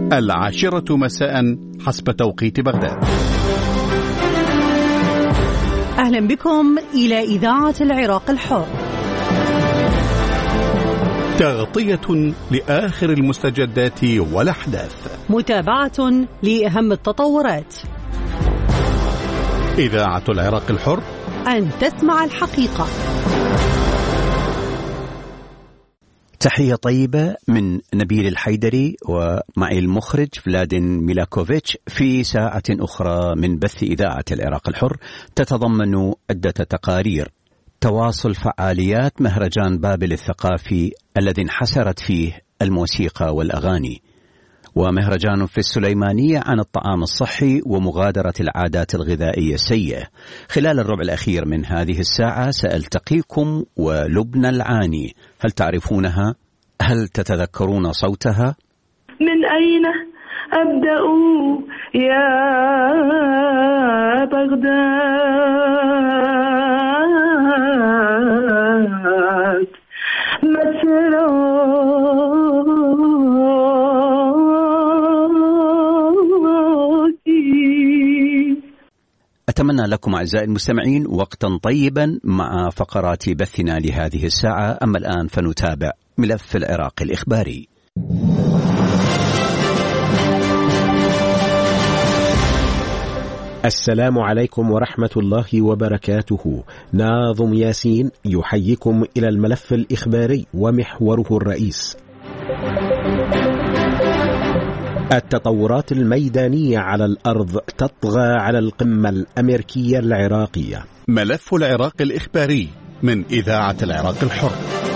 10 مساء حسب توقيت بغداد. أهلا بكم إلى إذاعة العراق الحر، تغطية لآخر المستجدات والأحداث، متابعة لأهم التطورات. إذاعة العراق الحر، أن تسمع الحقيقة. تحية طيبة من نبيل الحيدري ومعي المخرج فلادن ميلاكوفيتش في ساعة أخرى من بث إذاعة العراق الحر، تتضمن عدة تقارير تواصل فعاليات مهرجان بابل الثقافي الذي انحسرت فيه الموسيقى والأغاني، ومهرجان في السليمانية عن الطعام الصحي ومغادرة العادات الغذائية السيئة. خلال الربع الأخير من هذه الساعة سألتقيكم ولبنى العاني. هل تعرفونها؟ هل تتذكرون صوتها؟ من أين أبدأ يا بغداد مسرى أتمنى لكم أعزائي المستمعين وقتا طيبا مع فقرات بثنا لهذه الساعة. أما الآن فنتابع ملف العراق الإخباري. السلام عليكم ورحمة الله وبركاته. ناظم ياسين يحييكم إلى الملف الإخباري ومحوره الرئيس: التطورات الميدانية على الأرض تطغى على القمة الأمريكية العراقية. ملف العراق الإخباري من إذاعة العراق الحر.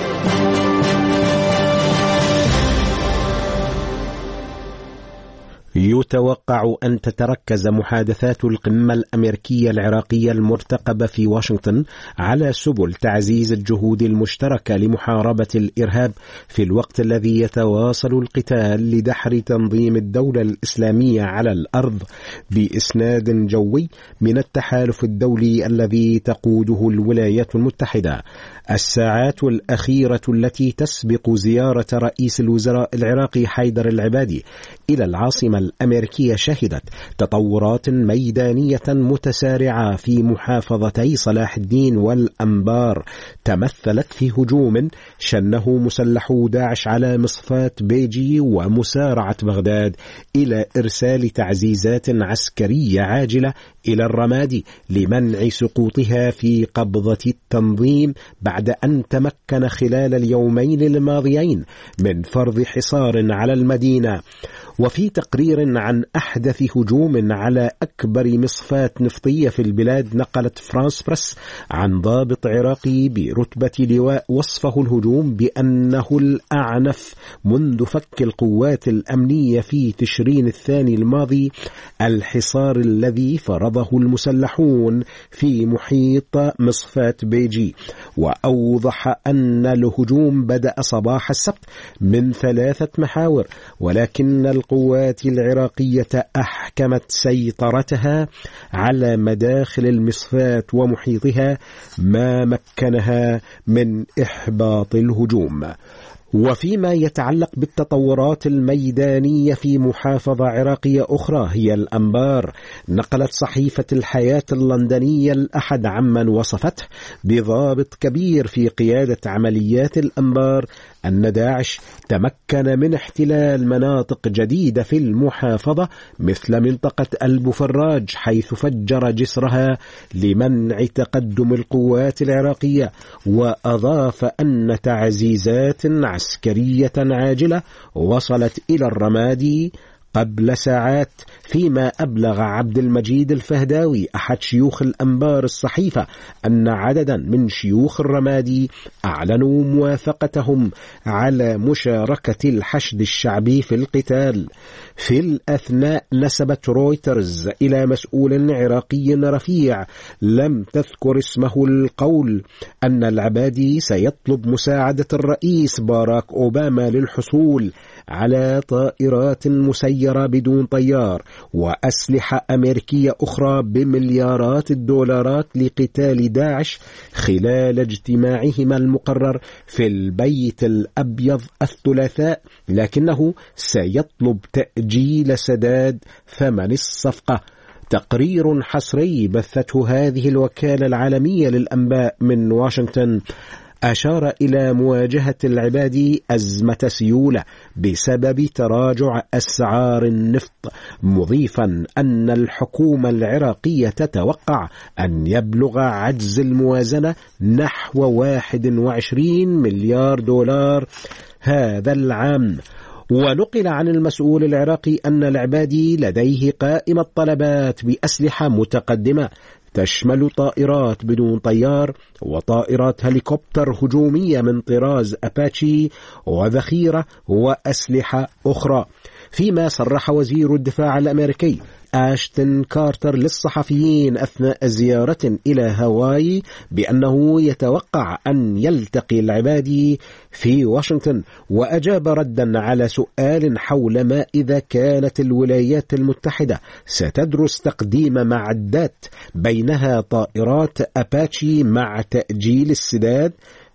يتوقع أن تتركز محادثات القمة الأمريكية العراقية المرتقبة في واشنطن على سبل تعزيز الجهود المشتركة لمحاربة الإرهاب في الوقت الذي يتواصل القتال لدحر تنظيم الدولة الإسلامية على الأرض بإسناد جوي من التحالف الدولي الذي تقوده الولايات المتحدة. الساعات الأخيرة التي تسبق زيارة رئيس الوزراء العراقي حيدر العبادي إلى العاصمة الأمريكية شهدت تطورات ميدانية متسارعة في محافظتي صلاح الدين والأنبار، تمثلت في هجوم شنه مسلحو داعش على مصفاة بيجي ومسارعة بغداد إلى إرسال تعزيزات عسكرية عاجلة إلى الرمادي لمنع سقوطها في قبضة التنظيم بعد أن تمكن خلال اليومين الماضيين من فرض حصار على المدينة. وفي تقرير عن أحدث هجوم على أكبر مصفاة نفطية في البلاد، نقلت فرانس بريس عن ضابط عراقي برتبة لواء وصفه الهجوم بأنه الأعنف منذ فك القوات الأمنية في تشرين الثاني الماضي الحصار الذي فرضه المسلحون في محيط مصفاة بيجي. وأوضح أن الهجوم بدأ صباح السبت من 3 محاور، ولكن القوات العراقية أحكمت سيطرتها على مداخل المصفاة ومحيطها ما مكنها من إحباط الهجوم. وفيما يتعلق بالتطورات الميدانية في محافظة عراقية أخرى هي الأنبار، نقلت صحيفة الحياة اللندنية الأحد عمن وصفته بضابط كبير في قيادة عمليات الأنبار أن داعش تمكن من احتلال مناطق جديدة في المحافظة مثل منطقة البوفراج، حيث فجر جسرها لمنع تقدم القوات العراقية. وأضاف أن تعزيزات عسكرية عاجلة وصلت إلى الرمادي قبل ساعات، فيما أبلغ عبد المجيد الفهداوي أحد شيوخ الأنبار الصحيفة أن عددا من شيوخ الرمادي أعلنوا موافقتهم على مشاركة الحشد الشعبي في القتال. في الأثناء نسبت رويترز إلى مسؤول عراقي رفيع لم تذكر اسمه القول أن العبادي سيطلب مساعدة الرئيس باراك أوباما للحصول على طائرات مسيرة مسيرة بدون طيار وأسلحة أمريكية أخرى بمليارات الدولارات لقتال داعش خلال اجتماعهما المقرر في البيت الأبيض الثلاثاء، لكنه سيطلب تأجيل سداد ثمن الصفقة. تقرير حصري بثته هذه الوكالة العالمية للأنباء من واشنطن أشار إلى مواجهة العبادي أزمة سيولة بسبب تراجع أسعار النفط، مضيفا أن الحكومة العراقية تتوقع أن يبلغ عجز الموازنة نحو 21 مليار دولار هذا العام. ونقل عن المسؤول العراقي أن العبادي لديه قائمة طلبات بأسلحة متقدمة تشمل طائرات بدون طيار وطائرات هليكوبتر هجومية من طراز أباتشي وذخيرة وأسلحة أخرى. فيما صرح وزير الدفاع الأمريكي أشتون كارتر للصحفيين أثناء زيارة إلى هاواي بأنه يتوقع أن يلتقي العبادي في واشنطن، وأجاب ردا على سؤال حول ما إذا كانت الولايات المتحدة ستدرس تقديم معدات بينها طائرات أباتشي مع تأجيل السداد: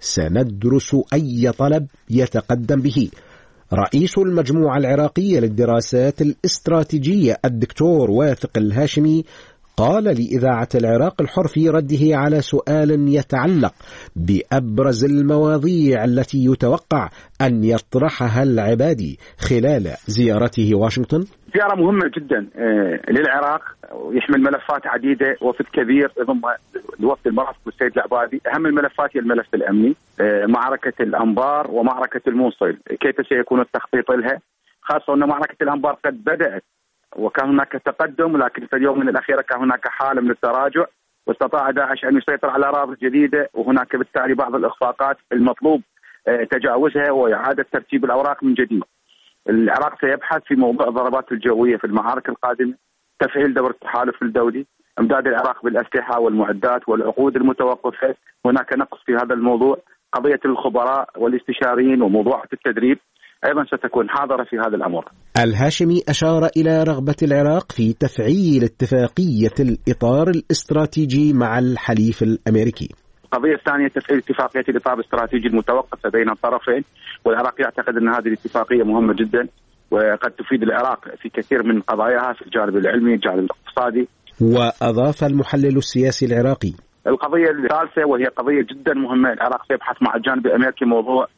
سندرس أي طلب يتقدم به. رئيس المجموعة العراقية للدراسات الاستراتيجية الدكتور واثق الهاشمي قال لإذاعة العراق الحر في رده على سؤال يتعلق بأبرز المواضيع التي يتوقع أن يطرحها العبادي خلال زيارته واشنطن: زيارة مهمة جدا للعراق، يحمل ملفات عديدة، وفد كبير يضم الوفد المرافق بالسيد العبادي. أهم الملفات هي الملف الأمني، معركة الأنبار ومعركة الموصل، كيف سيكون التخطيط لها، خاصة أن معركة الأنبار قد بدأت وكان هناك تقدم، لكن في اليوم من الأخيرة كان هناك حالة من التراجع، واستطاع داعش أن يسيطر على رابط جديدة، وهناك بالتالي بعض الإخفاقات المطلوب تجاوزها وإعادة ترتيب الأوراق من جديد. العراق سيبحث في موضوع الضربات الجوية في المعارك القادمة، تفعيل دور التحالف الدولي، امداد العراق بالأسلحة والمعدات والعقود المتوقفة. هناك نقص في هذا الموضوع، قضية الخبراء والاستشاريين وموضوعات التدريب أيضا ستكون حاضرة في هذا الأمر. الهاشمي أشار إلى رغبة العراق في تفعيل اتفاقية الإطار الاستراتيجي مع الحليف الأمريكي. القضية الثانية تفعيل اتفاقية الإطار الاستراتيجي المتوقفة بين الطرفين، والعراق يعتقد أن هذه الاتفاقية مهمة جدا وقد تفيد العراق في كثير من قضاياها في الجانب العلمي الجانب الاقتصادي. وأضاف المحلل السياسي العراقي: القضية الثالثة وهي قضية جدا مهمة، العراق سيبحث مع الجانب الأمريكي موضوع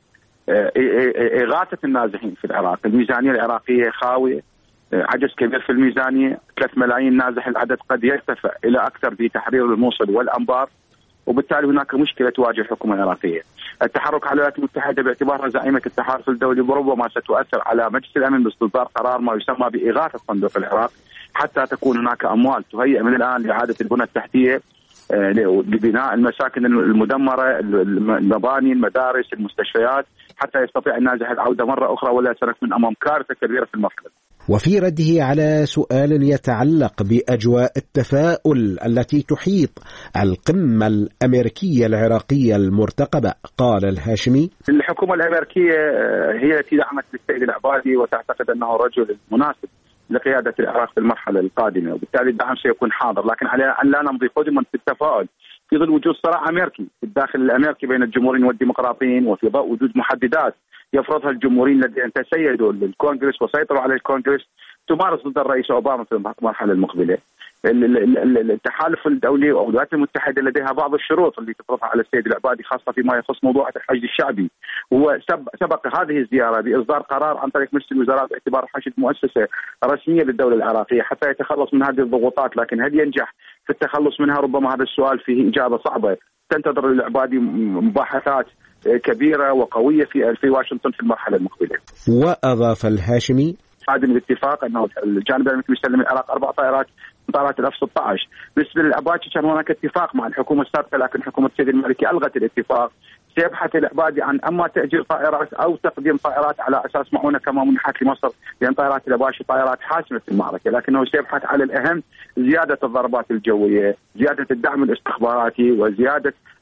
إغاثة النازحين في العراق. الميزانية العراقية خاوية، عجز كبير في الميزانية، 3 ملايين نازح العدد قد يرتفع إلى أكثر في تحرير الموصل والأنبار، وبالتالي هناك مشكلة تواجه الحكومة العراقية. التحرك على الولايات المتحدة باعتبارها زعيمة التحالف الدولي ربما ستؤثر على مجلس الأمن باستصدار قرار ما يسمى بإغاثة صندوق العراق، حتى تكون هناك أموال تهيئ من الآن لإعادة البنى التحتية لبناء المساكن المدمرة، المباني، المدارس، المستشفيات، حتى يستطيع النازح العودة مرة أخرى ولا سنكون أمام كارثة كبيرة في المرحلة. وفي رده على سؤال يتعلق بأجواء التفاؤل التي تحيط القمة الأمريكية العراقية المرتقبة، قال الهاشمي: الحكومة الأمريكية هي التي دعمت السيد العبادي وتعتقد أنه رجل مناسب لقيادة العراق في المرحلة القادمة، وبالتالي الدعم سيكون حاضر، لكن على أن لا نمضي قدما في التفاؤل في ظل وجود صراع أمريكي في الداخل الأمريكي بين الجمهوريين والديمقراطيين، وفي ضوء وجود محددات يفرضها الجمهوريين الذين تسيدوا للكونغرس وسيطروا على الكونغرس تمارس ضد الرئيس أوباما في المرحلة المقبلة. التحالف الدولي أو الولايات المتحدة لديها بعض الشروط اللي تفرضها على السيد العبادي، خاصة فيما يخص موضوع الحشد الشعبي. هو سبق هذه الزيارة بإصدار قرار عن طريق مجلس الوزراء باعتبار الحشد مؤسسة رسمية للدولة العراقية حتى يتخلص من هذه الضغوطات، لكن هل ينجح في التخلص منها؟ ربما هذا السؤال فيه إجابة صعبة. تنتظر العبادي مباحثات كبيرة وقوية في واشنطن في المرحلة المقبلة. وأضاف الهاشمي: قادم الاتفاق أنه الجانب الأمريكي يسلم العراق 4 طائرات من طائرات F-16. بالنسبة للعبادي كان هناك اتفاق مع الحكومة السابقة، لكن حكومة السيد المالكي ألغت الاتفاق. سيبحث العبادي عن أما تأجير طائرات أو تقديم طائرات على أساس معونة كما منحت لمصر، لأن طائرات العبادي طائرات حاسمة في المعركة، لكنه سيبحث على الأهم زيادة الضربات الجوية، زيادة الدعم الاستخباراتي، وزيادة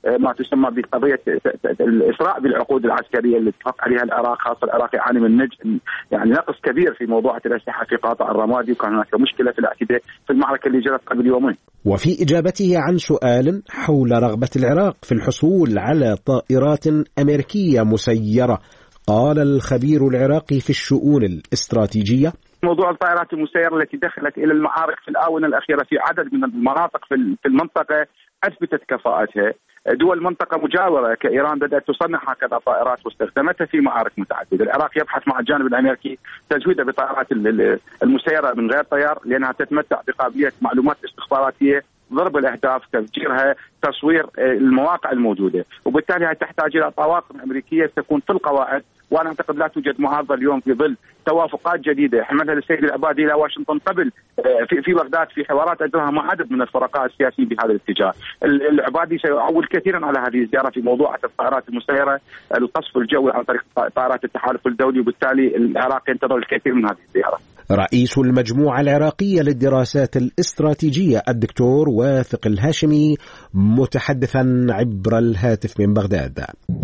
ما تسمى بقضيه الاسراء بالعقود العسكريه اللي اتفق عليها العراق، خاصه العراق يعاني من يعني نقص كبير في موضوع الاسلحه في قاطع الرمادي، وكان هناك مشكله في الاعتداء في المعركه اللي جرت قبل يومين. وفي إجابته عن سؤال حول رغبة العراق في الحصول على طائرات أمريكية مسيرة، قال الخبير العراقي في الشؤون الاستراتيجية: موضوع الطائرات المسيرة التي دخلت إلى المعارك في الآونة الأخيرة في عدد من المناطق في المنطقة أثبتت كفاءتها. دول منطقة مجاورة كإيران بدأت تصنع هكذا طائرات واستخدمتها في معارك متعددة. العراق يبحث مع الجانب الأمريكي تزويدها بطائرات المسيرة من غير طيار، لأنها تتمتع بقابلية معلومات استخباراتية، ضرب الأهداف، تفجيرها، تصوير المواقع الموجودة، وبالتالي تحتاج إلى طواقم أمريكية تكون في القواعد. وأنا أعتقد لا توجد معارضة اليوم في ظل توافقات جديدة حملها السيد العبادي إلى واشنطن قبل في بغداد في حوارات أجراها مع عدد من الفرقاء السياسيين بهذا الاتجاه. العبادي سيعول كثيرا على هذه الزيارة في موضوع الطائرات المسيرة، القصف الجوي عن طريق طائرات التحالف الدولي، وبالتالي العراق ينتظر الكثير من هذه الزيارة. رئيس المجموعة العراقية للدراسات الاستراتيجية الدكتور واثق الهاشمي متحدثا عبر الهاتف من بغداد.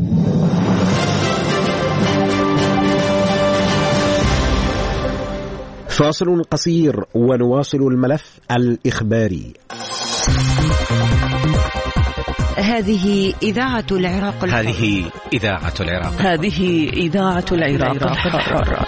فاصل قصير ونواصل الملف الإخباري. هذه إذاعة العراق الحر. هذه إذاعة العراق. هذه إذاعة العراق الحر.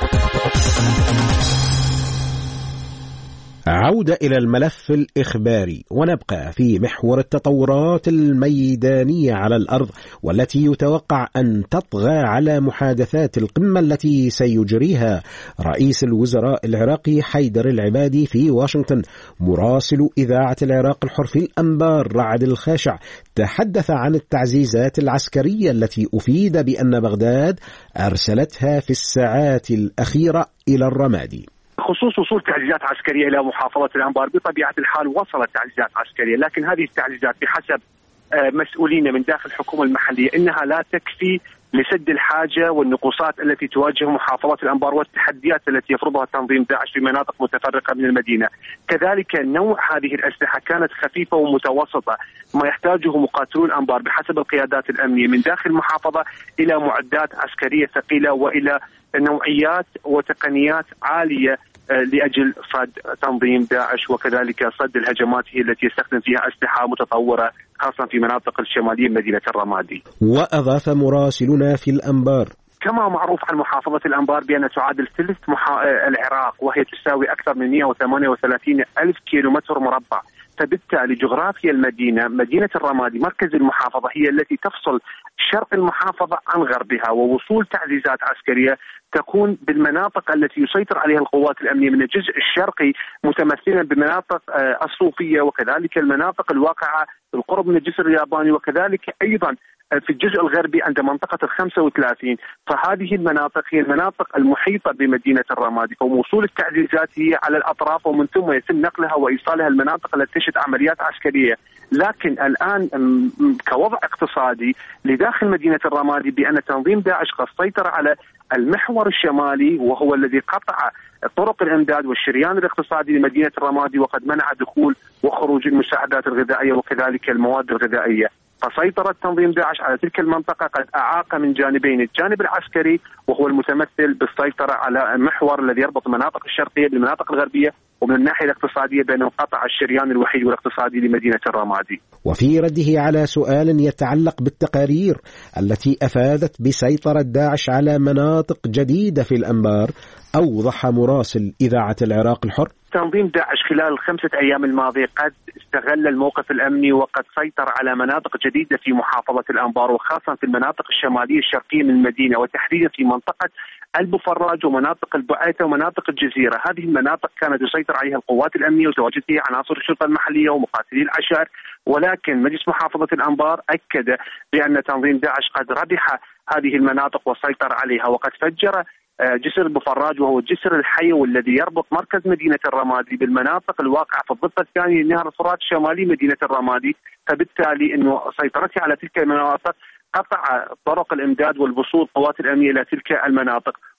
عودة إلى الملف الإخباري، ونبقى في محور التطورات الميدانية على الأرض، والتي يتوقع أن تطغى على محادثات القمة التي سيجريها رئيس الوزراء العراقي حيدر العبادي في واشنطن. مراسل إذاعة العراق الحر في الأنبار رعد الخاشع تحدث عن التعزيزات العسكرية التي أفيد بأن بغداد أرسلتها في الساعات الأخيرة إلى الرمادي. خصوص وصول تعزيزات عسكرية إلى محافظة الأنبار، بطبيعة الحال وصلت تعزيزات عسكرية، لكن هذه التعزيزات بحسب مسؤولين من داخل الحكومة المحلية إنها لا تكفي لسد الحاجة والنقوصات التي تواجه محافظة الأنبار والتحديات التي يفرضها تنظيم داعش في مناطق متفرقة من المدينة. كذلك نوع هذه الأسلحة كانت خفيفة ومتوسطة، ما يحتاجه مقاتلون الأنبار بحسب القيادات الأمنية من داخل المحافظة إلى معدات عسكرية ثقيلة وإلى نوعيات وتقنيات عالية لأجل صد تنظيم داعش، وكذلك صد الهجمات التي يستخدم فيها أسلحة متطورة خاصة في مناطق الشمالية من مدينة الرمادي. وأضاف مراسلنا في الأنبار: كما معروف عن محافظة الأنبار بأن تعادل ثلث العراق، وهي تساوي أكثر من 138 ألف كيلومتر مربع، فبالتالي جغرافيا المدينة، مدينة الرمادي مركز المحافظة، هي التي تفصل شرق المحافظة عن غربها، ووصول تعزيزات عسكرية تكون بالمناطق التي يسيطر عليها القوات الأمنية من الجزء الشرقي، متمثلا بمناطق الصوفية، وكذلك المناطق الواقعة بالقرب من الجسر الياباني، وكذلك أيضا في الجزء الغربي عند منطقة 35. فهذه المناطق هي المناطق المحيطة بمدينة الرمادي، فوصول التعزيزات هي على الأطراف، ومن ثم يتم نقلها وإيصالها المناطق التي تشهد عمليات عسكرية. لكن الآن كوضع اقتصادي لداخل مدينة الرمادي بأن تنظيم داعش قد سيطر على المحور الشمالي، وهو الذي قطع طرق الإمداد والشريان الاقتصادي لمدينة الرمادي، وقد منع دخول وخروج المساعدات الغذائية وكذلك المواد الغذائية. فسيطرة تنظيم داعش على تلك المنطقة قد أعاق من جانبين: الجانب العسكري وهو المتمثل بالسيطرة على المحور الذي يربط المناطق الشرقية بالمناطق الغربية، ومن الناحية الاقتصادية بأنه قطع الشريان الوحيد والاقتصادي لمدينة الرمادي. وفي رده على سؤال يتعلق بالتقارير التي أفادت بسيطرة داعش على مناطق جديدة في الأنبار، أوضح مراسل إذاعة العراق الحر: تنظيم داعش خلال 5 أيام الماضية قد استغل الموقف الأمني وقد سيطر على مناطق جديدة في محافظة الأنبار، وخاصة في المناطق الشمالية الشرقية من المدينة، وتحديدا في منطقة البفراج ومناطق البعيثة ومناطق الجزيرة. هذه المناطق كانت تسيطر عليها القوات الأمنية وتواجد فيها عناصر الشرطة المحلية ومقاتلي العشائر، ولكن مجلس محافظة الأنبار أكد بأن تنظيم داعش قد ربح هذه المناطق وسيطر عليها، وقد فجر جسر البفراج وهو الجسر الحي والذي يربط مركز مدينة الرمادي بالمناطق الواقعة في الضفة الثانية لنهر الفرات شمالي مدينة الرمادي. فبالتالي أنه سيطرته على تلك المناطق قطع طرق الإمداد والوصول قوات الأمنية إلى تلك المناطق،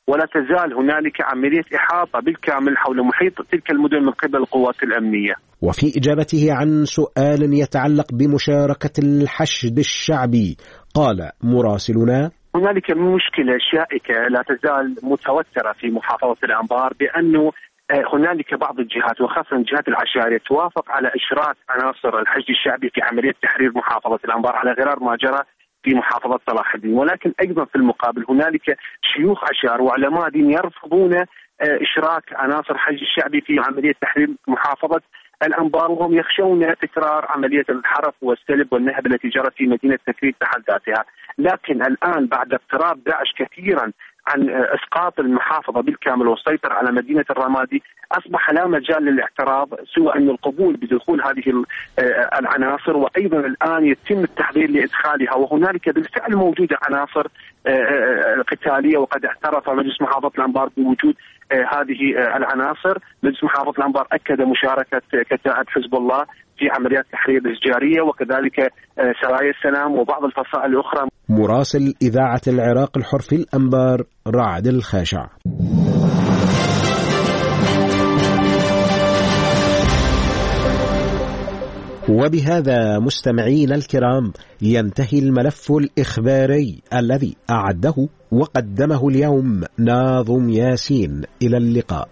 ولا تزال هنالك عملية إحاطة بالكامل حول محيط تلك المدن من قبل القوات الأمنية. وفي إجابته عن سؤال يتعلق بمشاركة الحشد الشعبي قال مراسلنا: هنالك مشكلة شائكة لا تزال متوترة في محافظة الأنبار، بأنه هنالك بعض الجهات وخاصة الجهات العشائرية توافق على إشراك عناصر الحشد الشعبي في عملية تحرير محافظة الأنبار على غرار ما جرى في محافظة صلاح الدين، ولكن أيضا في المقابل هنالك شيوخ عشائر وعلماء دين يرفضون إشراك عناصر الحشد الشعبي في عملية تحرير محافظة الأنبار، وهم يخشون تكرار عملية الحرف والسلب والنهب التي جرت في مدينة تكريت بحد ذاتها. لكن الآن بعد اقتراب داعش كثيرا عن إسقاط المحافظة بالكامل والسيطرة على مدينة الرمادي، أصبح لا مجال للاعتراض سوى أن القبول بدخول هذه العناصر، وأيضا الآن يتم التحضير لإدخالها، وهنالك بالفعل موجودة عناصر قتالية، وقد اعترف مجلس محافظة الأنبار بوجود هذه العناصر. مجلس محافظة الأنبار أكد مشاركة كتائب حزب الله في عمليات تحرير الإشجارية، وكذلك سرايا السلام وبعض الفصائل الأخرى. مراسل إذاعة العراق الحر في الأنبار رعد الخاشع. وبهذا مستمعينا الكرام ينتهي الملف الإخباري الذي أعده وقدمه اليوم ناظم ياسين. إلى اللقاء.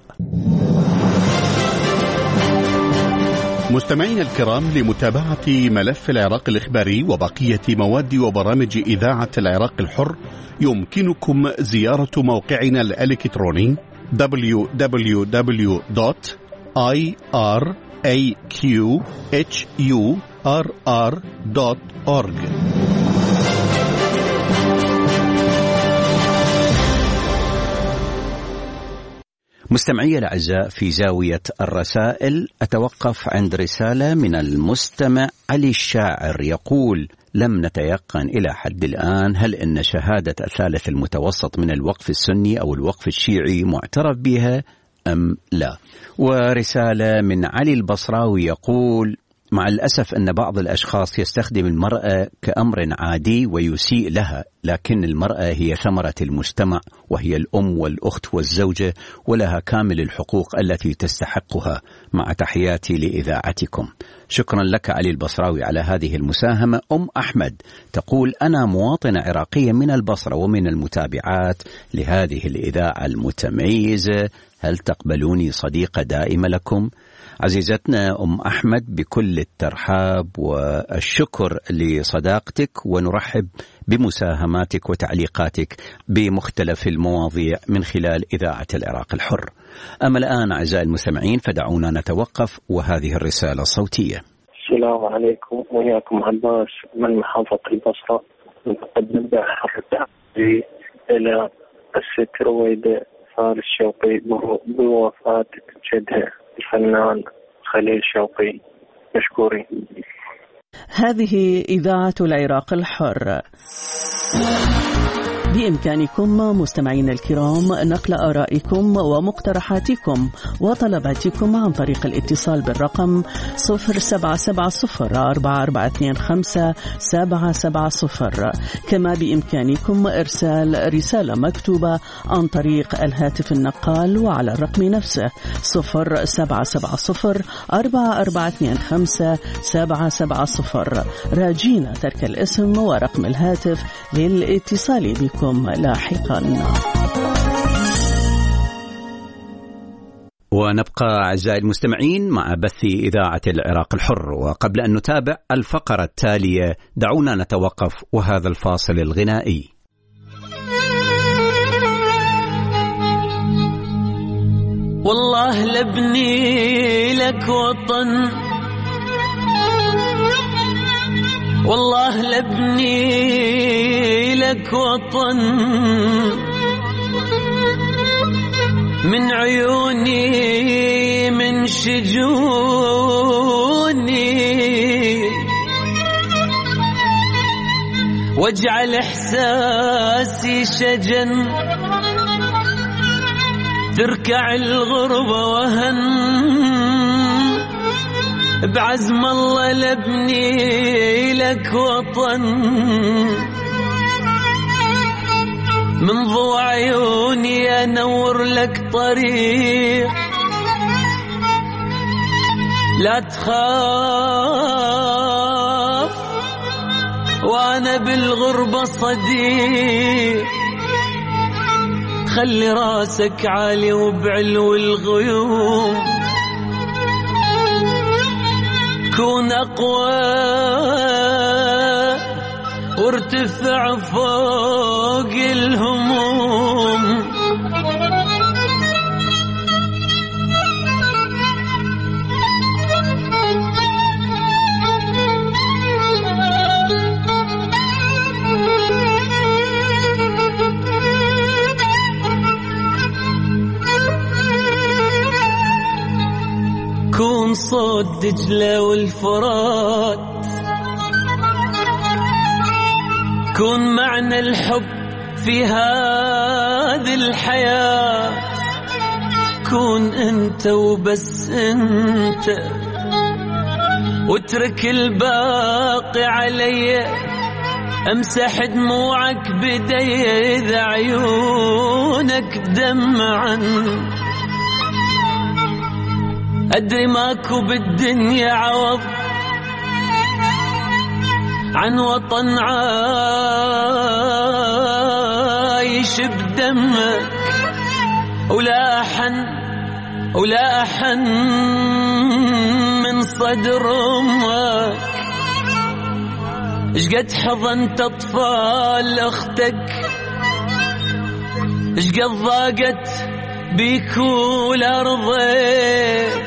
مستمعينا الكرام، لمتابعة ملف العراق الإخباري وبقية مواد وبرامج إذاعة العراق الحر يمكنكم زيارة موقعنا الإلكتروني www.iraqhurr.org. مستمعي الأعزاء، في زاوية الرسائل أتوقف عند رسالة من المستمع علي الشاعر يقول: لم نتيقن إلى حد الآن هل إن شهادة الثالث المتوسط من الوقف السني أو الوقف الشيعي معترف بها أم لا. ورسالة من علي البصراوي يقول: مع الأسف أن بعض الأشخاص يستخدم المرأة كأمر عادي ويسيء لها، لكن المرأة هي ثمرة المجتمع، وهي الأم والأخت والزوجة، ولها كامل الحقوق التي تستحقها. مع تحياتي لإذاعتكم. شكرا لك علي البصراوي على هذه المساهمة. أم أحمد تقول: أنا مواطنة عراقية من البصرة ومن المتابعات لهذه الإذاعة المتميزة، هل تقبلوني صديقة دائمة لكم؟ عزيزتنا أم أحمد، بكل الترحاب والشكر لصداقتك، ونرحب بمساهماتك وتعليقاتك بمختلف المواضيع من خلال إذاعة العراق الحر. أما الآن أعزائي المستمعين فدعونا نتوقف وهذه الرسالة الصوتية. السلام عليكم، وياكم عباس من محافظة البصرة، نقدم بحرب إلى الست رويدة فارس شوقي بوفاة جدها الفنان خليل شوقي. مشكورين. هذه إذاعة العراق الحر. بإمكانكم مستمعين الكرام نقل آرائكم ومقترحاتكم وطلباتكم عن طريق الاتصال بالرقم 07704425-770. كما بإمكانكم إرسال رسالة مكتوبة عن طريق الهاتف النقال وعلى الرقم نفسه 07704425-770، راجين ترك الاسم ورقم الهاتف للاتصال بكم لاحقا. ونبقى أعزائي المستمعين مع بث إذاعة العراق الحر، وقبل أن نتابع الفقرة التالية دعونا نتوقف وهذا الفاصل الغنائي. والله لبني لك وطن، والله لبني لك وطن، من عيوني من شجوني، واجعل إحساسي شجن، تركع الغربة وهن، بعزم الله لبني لك وطن، من ضوء عيوني أنور لك طريق، لا تخاف وأنا بالغربة صديق، خلي راسك عالي وبعلو الغيوم، كون أقوى وارتفع فوق الهموم. كون صوت دجلة والفرات، كون معنى الحب في هذه الحياة، كون أنت وبس أنت، واترك الباقي علي، أمسح دموعك بدي إذا عيونك دمعا، أدري ماكو بالدنيا عوض عن وطن عايش بدمك، ولا أحن من صدر أمك، اشقد حضنت أطفال أختك، اشقد ضاقت بيك ولا رضيت،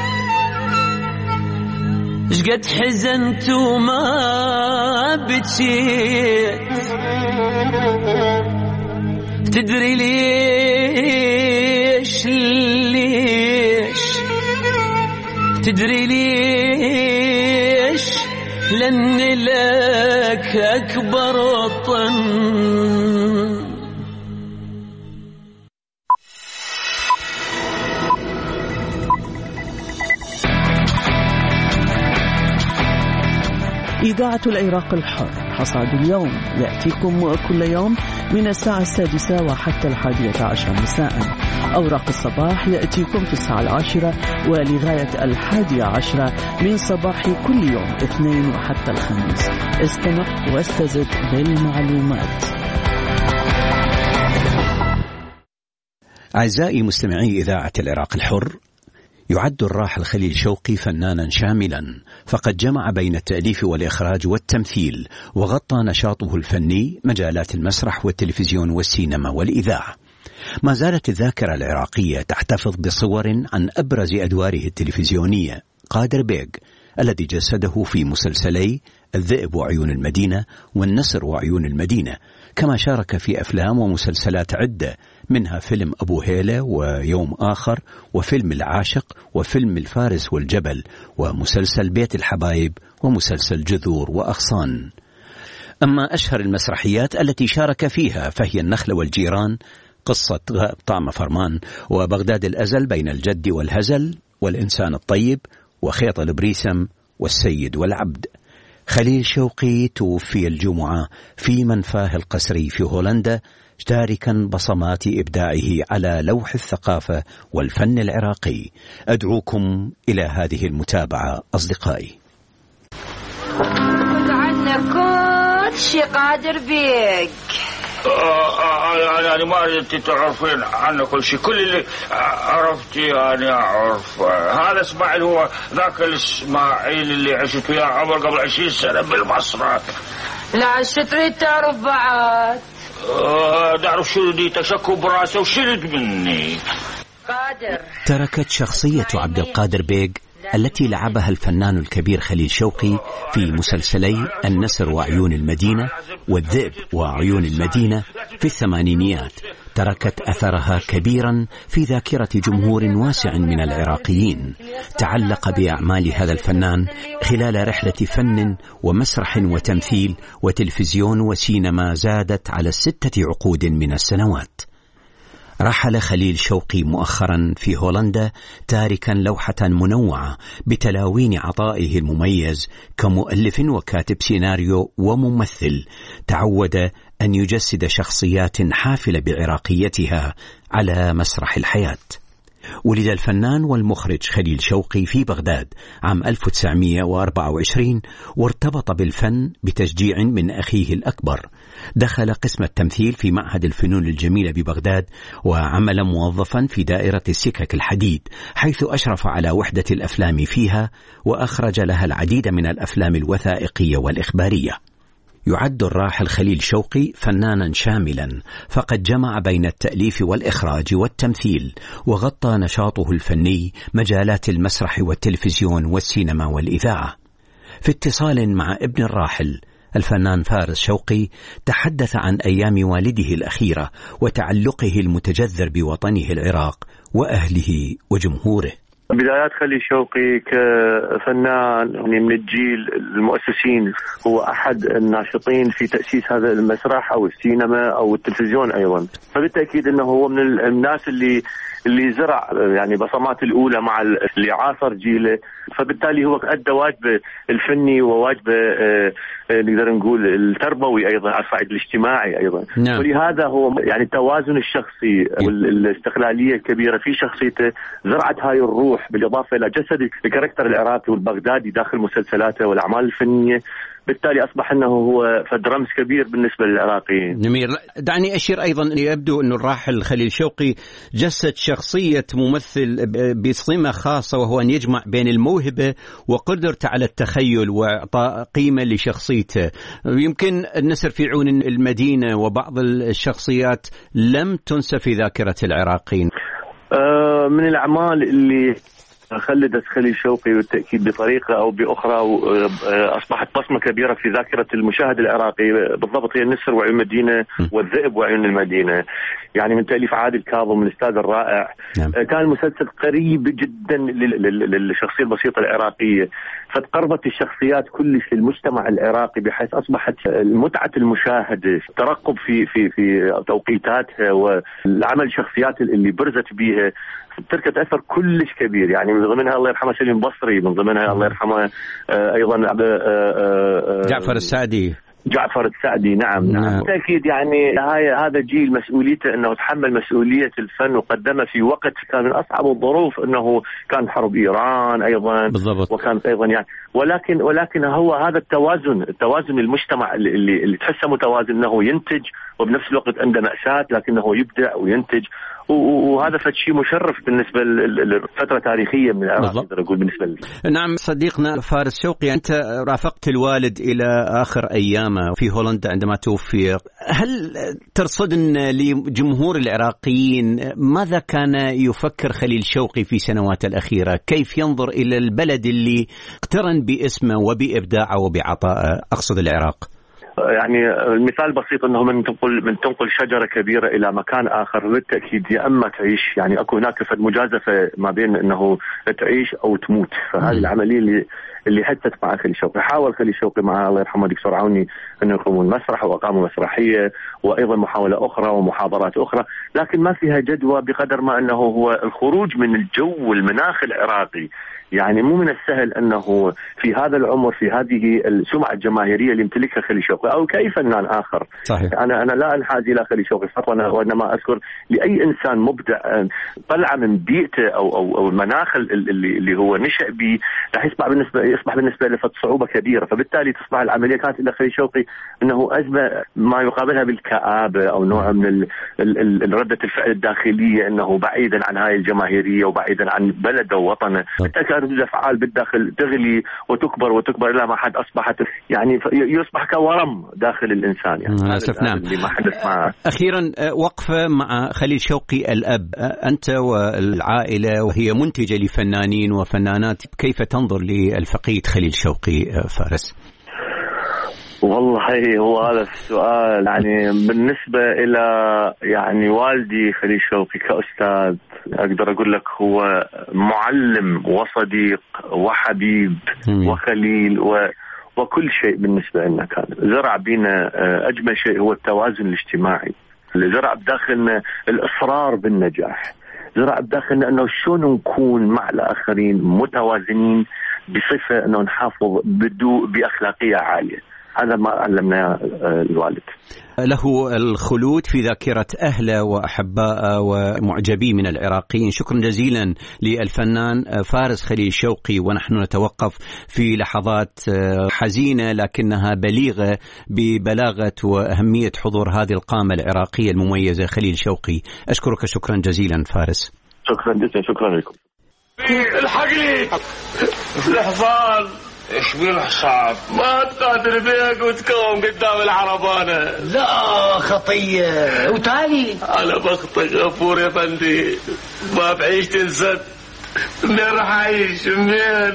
اشقد حزنت وما بكيت، تدري ليش تدري ليش؟ لأن لك أكبر وطن. إذاعة العراق الحر، حصاد اليوم يأتيكم كل يوم من الساعة 6 وحتى 11 مساء. أوراق الصباح يأتيكم في الساعة 10 ولغاية 11 من صباح كل يوم اثنين وحتى الخميس. استمع واستزد بالمعلومات. أعزائي مستمعي إذاعة العراق الحر، يعد الراحل خليل شوقي فنانا شاملا، فقد جمع بين التأليف والإخراج والتمثيل، وغطى نشاطه الفني مجالات المسرح والتلفزيون والسينما والإذاعة. ما زالت الذاكرة العراقية تحتفظ بصور عن أبرز أدواره التلفزيونية. قادر بيغ الذي جسده في مسلسلي الذئب وعيون المدينة والنسر وعيون المدينة، كما شارك في أفلام ومسلسلات عدة، منها فيلم أبو هيلة ويوم آخر، وفيلم العاشق، وفيلم الفارس والجبل، ومسلسل بيت الحبايب، ومسلسل جذور وأغصان. أما أشهر المسرحيات التي شارك فيها فهي النخلة والجيران، قصة طعم فرمان، وبغداد الأزل، بين الجد والهزل، والإنسان الطيب، وخيط البريسم، والسيد والعبد. خليل شوقي توفي الجمعة في منفاه القسري في هولندا، تاركا بصمات إبداعه على لوح الثقافة والفن العراقي. أدعوكم إلى هذه المتابعة أصدقائي. عندنا كل شيء قادر بيك. يعني ما أردت تعرفين عنه كل شيء، كل اللي عرفتي أنا أعرف. هذا إسماعيل هو ذاك الإسماعيل اللي عشت وياه عمر قبل 20 سنة بالمصرة. لا تريد تعرف بعد؟ تعرف شو دي تشكو براسه وشلت مني. قادر. تركت شخصية عبد القادر بيغ التي لعبها الفنان الكبير خليل شوقي في مسلسلي النسر وعيون المدينة والذئب وعيون المدينة في الثمانينيات، تركت أثرها كبيرا في ذاكرة جمهور واسع من العراقيين. تعلق بأعمال هذا الفنان خلال رحلة فن ومسرح وتمثيل وتلفزيون وسينما زادت على 6 عقود من السنوات. رحل خليل شوقي مؤخرا في هولندا تاركا لوحة منوعة بتلاوين عطائه المميز كمؤلف وكاتب سيناريو وممثل، تعود أن يجسد شخصيات حافلة بعراقيتها على مسرح الحياة. ولد الفنان والمخرج خليل شوقي في بغداد عام 1924، وارتبط بالفن بتشجيع من أخيه الأكبر. دخل قسم التمثيل في معهد الفنون الجميلة ببغداد، وعمل موظفا في دائرة السكك الحديد، حيث أشرف على وحدة الأفلام فيها، وأخرج لها العديد من الأفلام الوثائقية والإخبارية. يعد الراحل خليل شوقي فنانا شاملا، فقد جمع بين التأليف والإخراج والتمثيل، وغطى نشاطه الفني مجالات المسرح والتلفزيون والسينما والإذاعة. في اتصال مع ابن الراحل الفنان فارس شوقي، تحدث عن أيام والده الأخيرة وتعلقه المتجذر بوطنه العراق وأهله وجمهوره. بدايات خليل شوقي كفنان من الجيل المؤسسين، هو أحد الناشطين في تأسيس هذا المسرح أو السينما أو التلفزيون أيضا، فبالتأكيد أنه هو من الناس اللي زرع يعني بصمات الأولى مع اللي عاصر جيله، فبالتالي هو أدى واجبه الفني وواجبه نقدر نقول التربوي أيضا على الصعيد الاجتماعي أيضا. نعم. ولهذا هو يعني التوازن الشخصي والاستقلالية الكبيرة في شخصيته زرعت هاي الروح، بالإضافة إلى جسد الكاركتر العراقي والبغدادي داخل مسلسلاته والأعمال الفنية. بالتالي أصبح أنه هو فد رمز كبير بالنسبة للعراقيين. جميل. دعني أشير أيضا، يبدو أن الراحل خليل شوقي جسد شخصية ممثل بصمة خاصة، وهو أن يجمع بين الموهبة وقدرته على التخيل وإعطاء قيمة لشخصيته. يمكن النسر في عون المدينة وبعض الشخصيات لم تنسى في ذاكرة العراقيين. من الأعمال اللي خلدت خليل شوقي بالتأكيد بطريقة أو بأخرى أصبحت بصمة كبيرة في ذاكرة المشاهد العراقي، بالضبط هي النسر وعيون المدينة والذئب وعيون المدينة، يعني من تأليف عادل كاظم الأستاذ الرائع. كان المسلسل قريب جدا للشخصية البسيطة العراقية، فتقربت الشخصيات كلش للمجتمع العراقي، بحيث أصبحت متعة المشاهدة، الترقب في توقيتاتها والعمل الشخصيات اللي برزت بيها تركت أثر كلش كبير. يعني من ضمنها الله يرحمه سليم بصري، من ضمنها الله يرحمه أيضا جعفر السعدي. نعم. بالتأكيد يعني هذا جيل مسؤوليته أنه تحمل مسؤولية الفن وقدمه في وقت كان من أصعب الظروف، أنه كان حرب إيران أيضا بالضبط. وكان أيضا يعني ولكن هو هذا التوازن المجتمع اللي تحسه متوازن، أنه ينتج وبنفس الوقت عنده مأساة لكنه يبدع وينتج، وهذا شيء مشرف بالنسبة لفترة تاريخية من العراق أقدر أقول بالنسبة لي. نعم صديقنا فارس شوقي، أنت رافقت الوالد إلى آخر أيامه في هولندا عندما توفي، هل ترصد لجمهور العراقيين ماذا كان يفكر خليل شوقي في سنوات الأخيرة؟ كيف ينظر إلى البلد اللي اقترن باسمه وبإبداعه وبعطائه، أقصد العراق؟ يعني المثال بسيط انه من تنقل شجره كبيره الى مكان اخر، بالتاكيد يا اما تعيش، يعني اكو هناك مجازفه ما بين انه تعيش او تموت. فهذه العمليه اللي حدثت مع خليل شوقي. حاول خليل شوقي مع الله يرحمه دكتور عوني انه يقومون مسرح واقاموا مسرحيه وايضا محاوله اخرى ومحاضرات اخرى، لكن ما فيها جدوى بقدر ما انه هو الخروج من الجو والمناخ العراقي. يعني مو من السهل أنه في هذا العمر في هذه السمعة الجماهيرية اللي يمتلكها خليل شوقي أو كأي فنان آخر. صحيح. أنا لا أنحاز إلى خليل شوقي فقط، وإنما أذكر لأي إنسان مبدع طلع من بيئته أو المناخ اللي هو نشأ به راح يصبح بالنسبة له صعوبة كبيرة، فبالتالي تصبح العملية كانت إلى خليل شوقي أنه أزمة ما يقابلها بالكآبة أو نوع من ردة الفعل الداخلية، أنه بعيدا عن هاي الجماهيرية وبعيدا عن بلده ووطنه ردود الأفعال بالداخل تغلي وتكبر إلى ما حد أصبحت يعني يصبح كورم داخل الإنسان. يعني للأسف. نعم. اللي ما حدث معه. أخيرا وقفة مع خليل شوقي الأب، أنت والعائلة وهي منتجة لفنانين وفنانات، كيف تنظر للفقيد خليل شوقي فارس؟ والله هو هذا السؤال يعني بالنسبة إلى يعني والدي خليل شوقي كأستاذ أقدر أقول لك هو معلم وصديق وحبيب وخليل وكل شيء بالنسبة لنا. كان زرع بينا أجمل شيء هو التوازن الاجتماعي. اللي زرع بداخلنا الإصرار بالنجاح، زرع بداخلنا أنه شلون نكون مع الآخرين متوازنين بصفة أنه نحافظ بأخلاقية عالية. هذا ما علمنا الوالد. له الخلود في ذاكرة أهله وأحبائه ومعجبيه من العراقيين. شكرا جزيلا للفنان فارس خليل شوقي، ونحن نتوقف في لحظات حزينة لكنها بليغة ببلاغة وأهمية حضور هذه القامة العراقية المميزة خليل شوقي. أشكرك شكرا جزيلا فارس. شكرا جزيلا. شكرا لكم. الحق لي الحصان. ايش بيه الحصان؟ ما تقادر بيك وتقوم قدام العربانة. لا خطية وتالي على بختك غفور يا فندي، ما بعيش تنسد. منين راح اعيش منين؟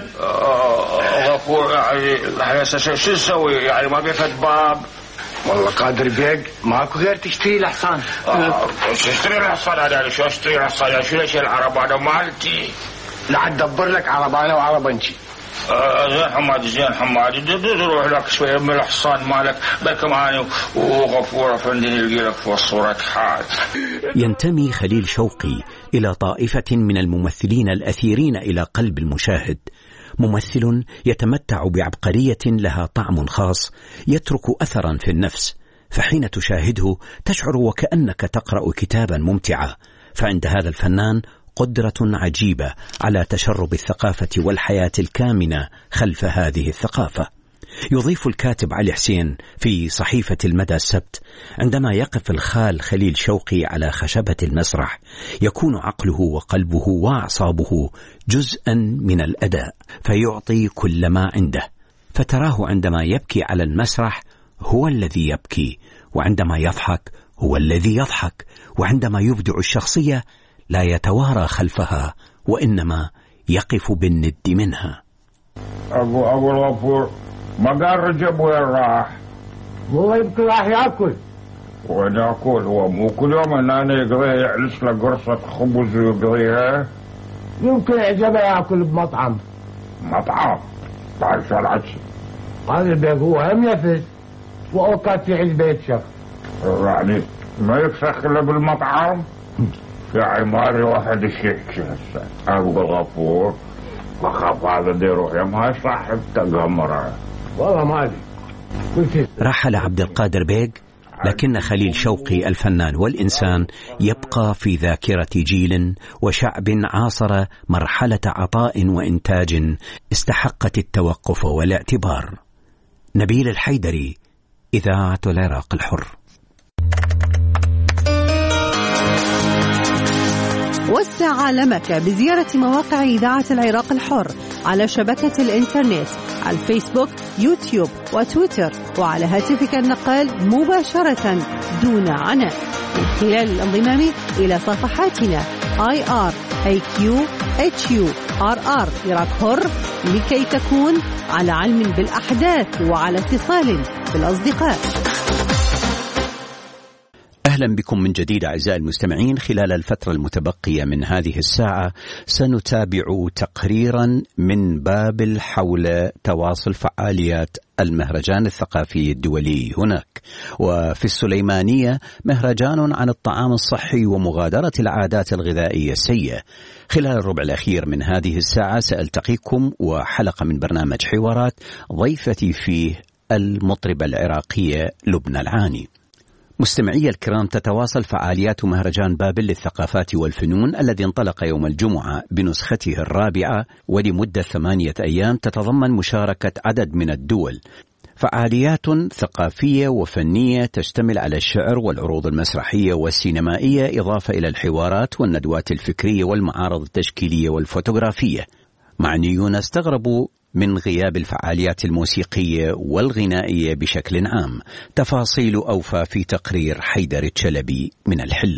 غفور يعني شو نسوي يعني؟ ما بيفت باب. والله قادر بيك ماكو غير تشتري الحصان. شو اشتري الحصان هذا؟ شو اشتري الحصان؟ شو ليش العربانة مالتي؟ لعد دبر لك عربانة وعربنشي. زين حمادي روح لك شوية من الحصان مالك، بل كمان وغفور أفندي نلقي لك في صورة حال. ينتمي خليل شوقي إلى طائفة من الممثلين الأثيرين إلى قلب المشاهد، ممثل يتمتع بعبقرية لها طعم خاص يترك أثرا في النفس، فحين تشاهده تشعر وكأنك تقرأ كتابا ممتعا. فعند هذا الفنان قدرة عجيبة على تشرب الثقافة والحياة الكامنة خلف هذه الثقافة. يضيف الكاتب علي حسين في صحيفة المدى السبت: عندما يقف الخال خليل شوقي على خشبة المسرح يكون عقله وقلبه وأعصابه جزءا من الأداء، فيعطي كل ما عنده، فتراه عندما يبكي على المسرح هو الذي يبكي، وعندما يضحك هو الذي يضحك، وعندما يبدع الشخصية لا يتوارى خلفها وإنما يقف بالند منها. أبو الغفور ما قال رجب وين راح؟ والله يمكن راح يأكل. وين يأكل؟ هو مو كل يوم أنا يقضيها يعلس له قرصة خبز ويقضيها؟ يمكن عجبه يأكل بمطعم. مطعم؟ بعد شو العدس؟ هذا البيت هو هم يفز وأوقات في البيت شخص. يعني ما يفسخ إلا بالمطعم؟ في عماري واحد الشيخ هسه أبو الغفور وخاف هذا دي يروح يمها صاحب تقمره. والله ما أدري. رحل عبد القادر بيغ، لكن خليل شوقي الفنان والإنسان يبقى في ذاكرة جيل وشعب عاصر مرحلة عطاء وإنتاج استحقت التوقف والاعتبار. نبيل الحيدري، إذاعة العراق الحر. وسع عالمك بزيارة مواقع إذاعة العراق الحر على شبكة الإنترنت، على الفيسبوك، يوتيوب وتويتر، وعلى هاتفك النقال مباشرة دون عناء من خلال الانضمام إلى صفحاتنا IRAQ-HURR عراق حر لكي تكون على علم بالأحداث وعلى اتصال بالأصدقاء. أهلا بكم من جديد أعزائي المستمعين. خلال الفترة المتبقية من هذه الساعة سنتابع تقريرا من بابل حول تواصل فعاليات المهرجان الثقافي الدولي هناك. وفي السليمانية مهرجان عن الطعام الصحي ومغادرة العادات الغذائية السيئة. خلال الربع الأخير من هذه الساعة سألتقيكم وحلقة من برنامج حوارات ضيفتي فيه المطربة العراقية لبنى العاني. مستمعي الكرام، تتواصل فعاليات مهرجان بابل للثقافات والفنون الذي انطلق يوم الجمعة بنسخته الرابعة ولمدة 8 أيام، تتضمن مشاركة عدد من الدول. فعاليات ثقافية وفنية تشتمل على الشعر والعروض المسرحية والسينمائية، إضافة إلى الحوارات والندوات الفكرية والمعارض التشكيلية والفوتوغرافية. معنيون استغربوا من غياب الفعاليات الموسيقية والغنائية بشكل عام. تفاصيل أوفى في تقرير حيدر الشلبي من الحلة.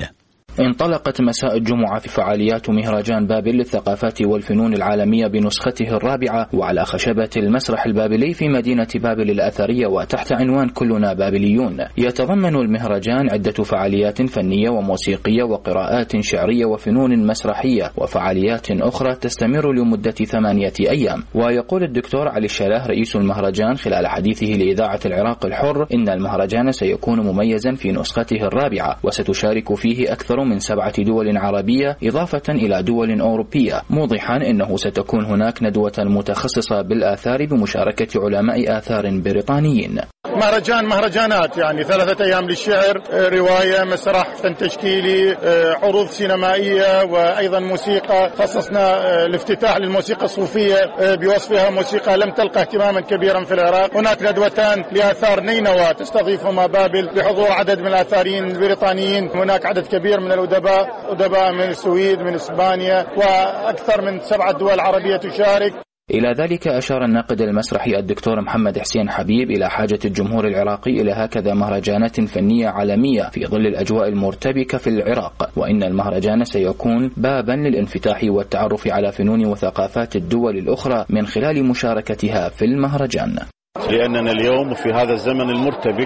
انطلقت مساء الجمعة في فعاليات مهرجان بابل للثقافات والفنون العالمية بنسخته الرابعة وعلى خشبة المسرح البابلي في مدينة بابل الأثرية وتحت عنوان كلنا بابليون. يتضمن المهرجان عدة فعاليات فنية وموسيقية وقراءات شعرية وفنون مسرحية وفعاليات أخرى تستمر لمدة 8 أيام. ويقول الدكتور علي الشلاه رئيس المهرجان خلال حديثه لإذاعة العراق الحر إن المهرجان سيكون مميزا في نسخته الرابعة وستشارك فيه أكثر من 7 دول عربية إضافة إلى دول أوروبية، موضحا أنه ستكون هناك ندوة متخصصة بالآثار بمشاركة علماء آثار بريطانيين. مهرجانات يعني 3 أيام للشعر، رواية، مسرح، فن تشكيلي، عروض سينمائية وأيضا موسيقى. خصصنا الافتتاح للموسيقى الصوفية بوصفها موسيقى لم تلقى اهتماما كبيرا في العراق. هناك ندوتان لآثار نينوى تستضيفهما بابل بحضور عدد من الآثاريين البريطانيين. هناك عدد كبير من الأدباء من السويد، من إسبانيا، وأكثر من 7 دول عربية تشارك. إلى ذلك أشار الناقد المسرحي الدكتور محمد حسين حبيب إلى حاجة الجمهور العراقي إلى هكذا مهرجانات فنية عالمية في ظل الأجواء المرتبكة في العراق، وإن المهرجان سيكون بابا للانفتاح والتعرف على فنون وثقافات الدول الأخرى من خلال مشاركتها في المهرجان. لأننا اليوم في هذا الزمن المرتبك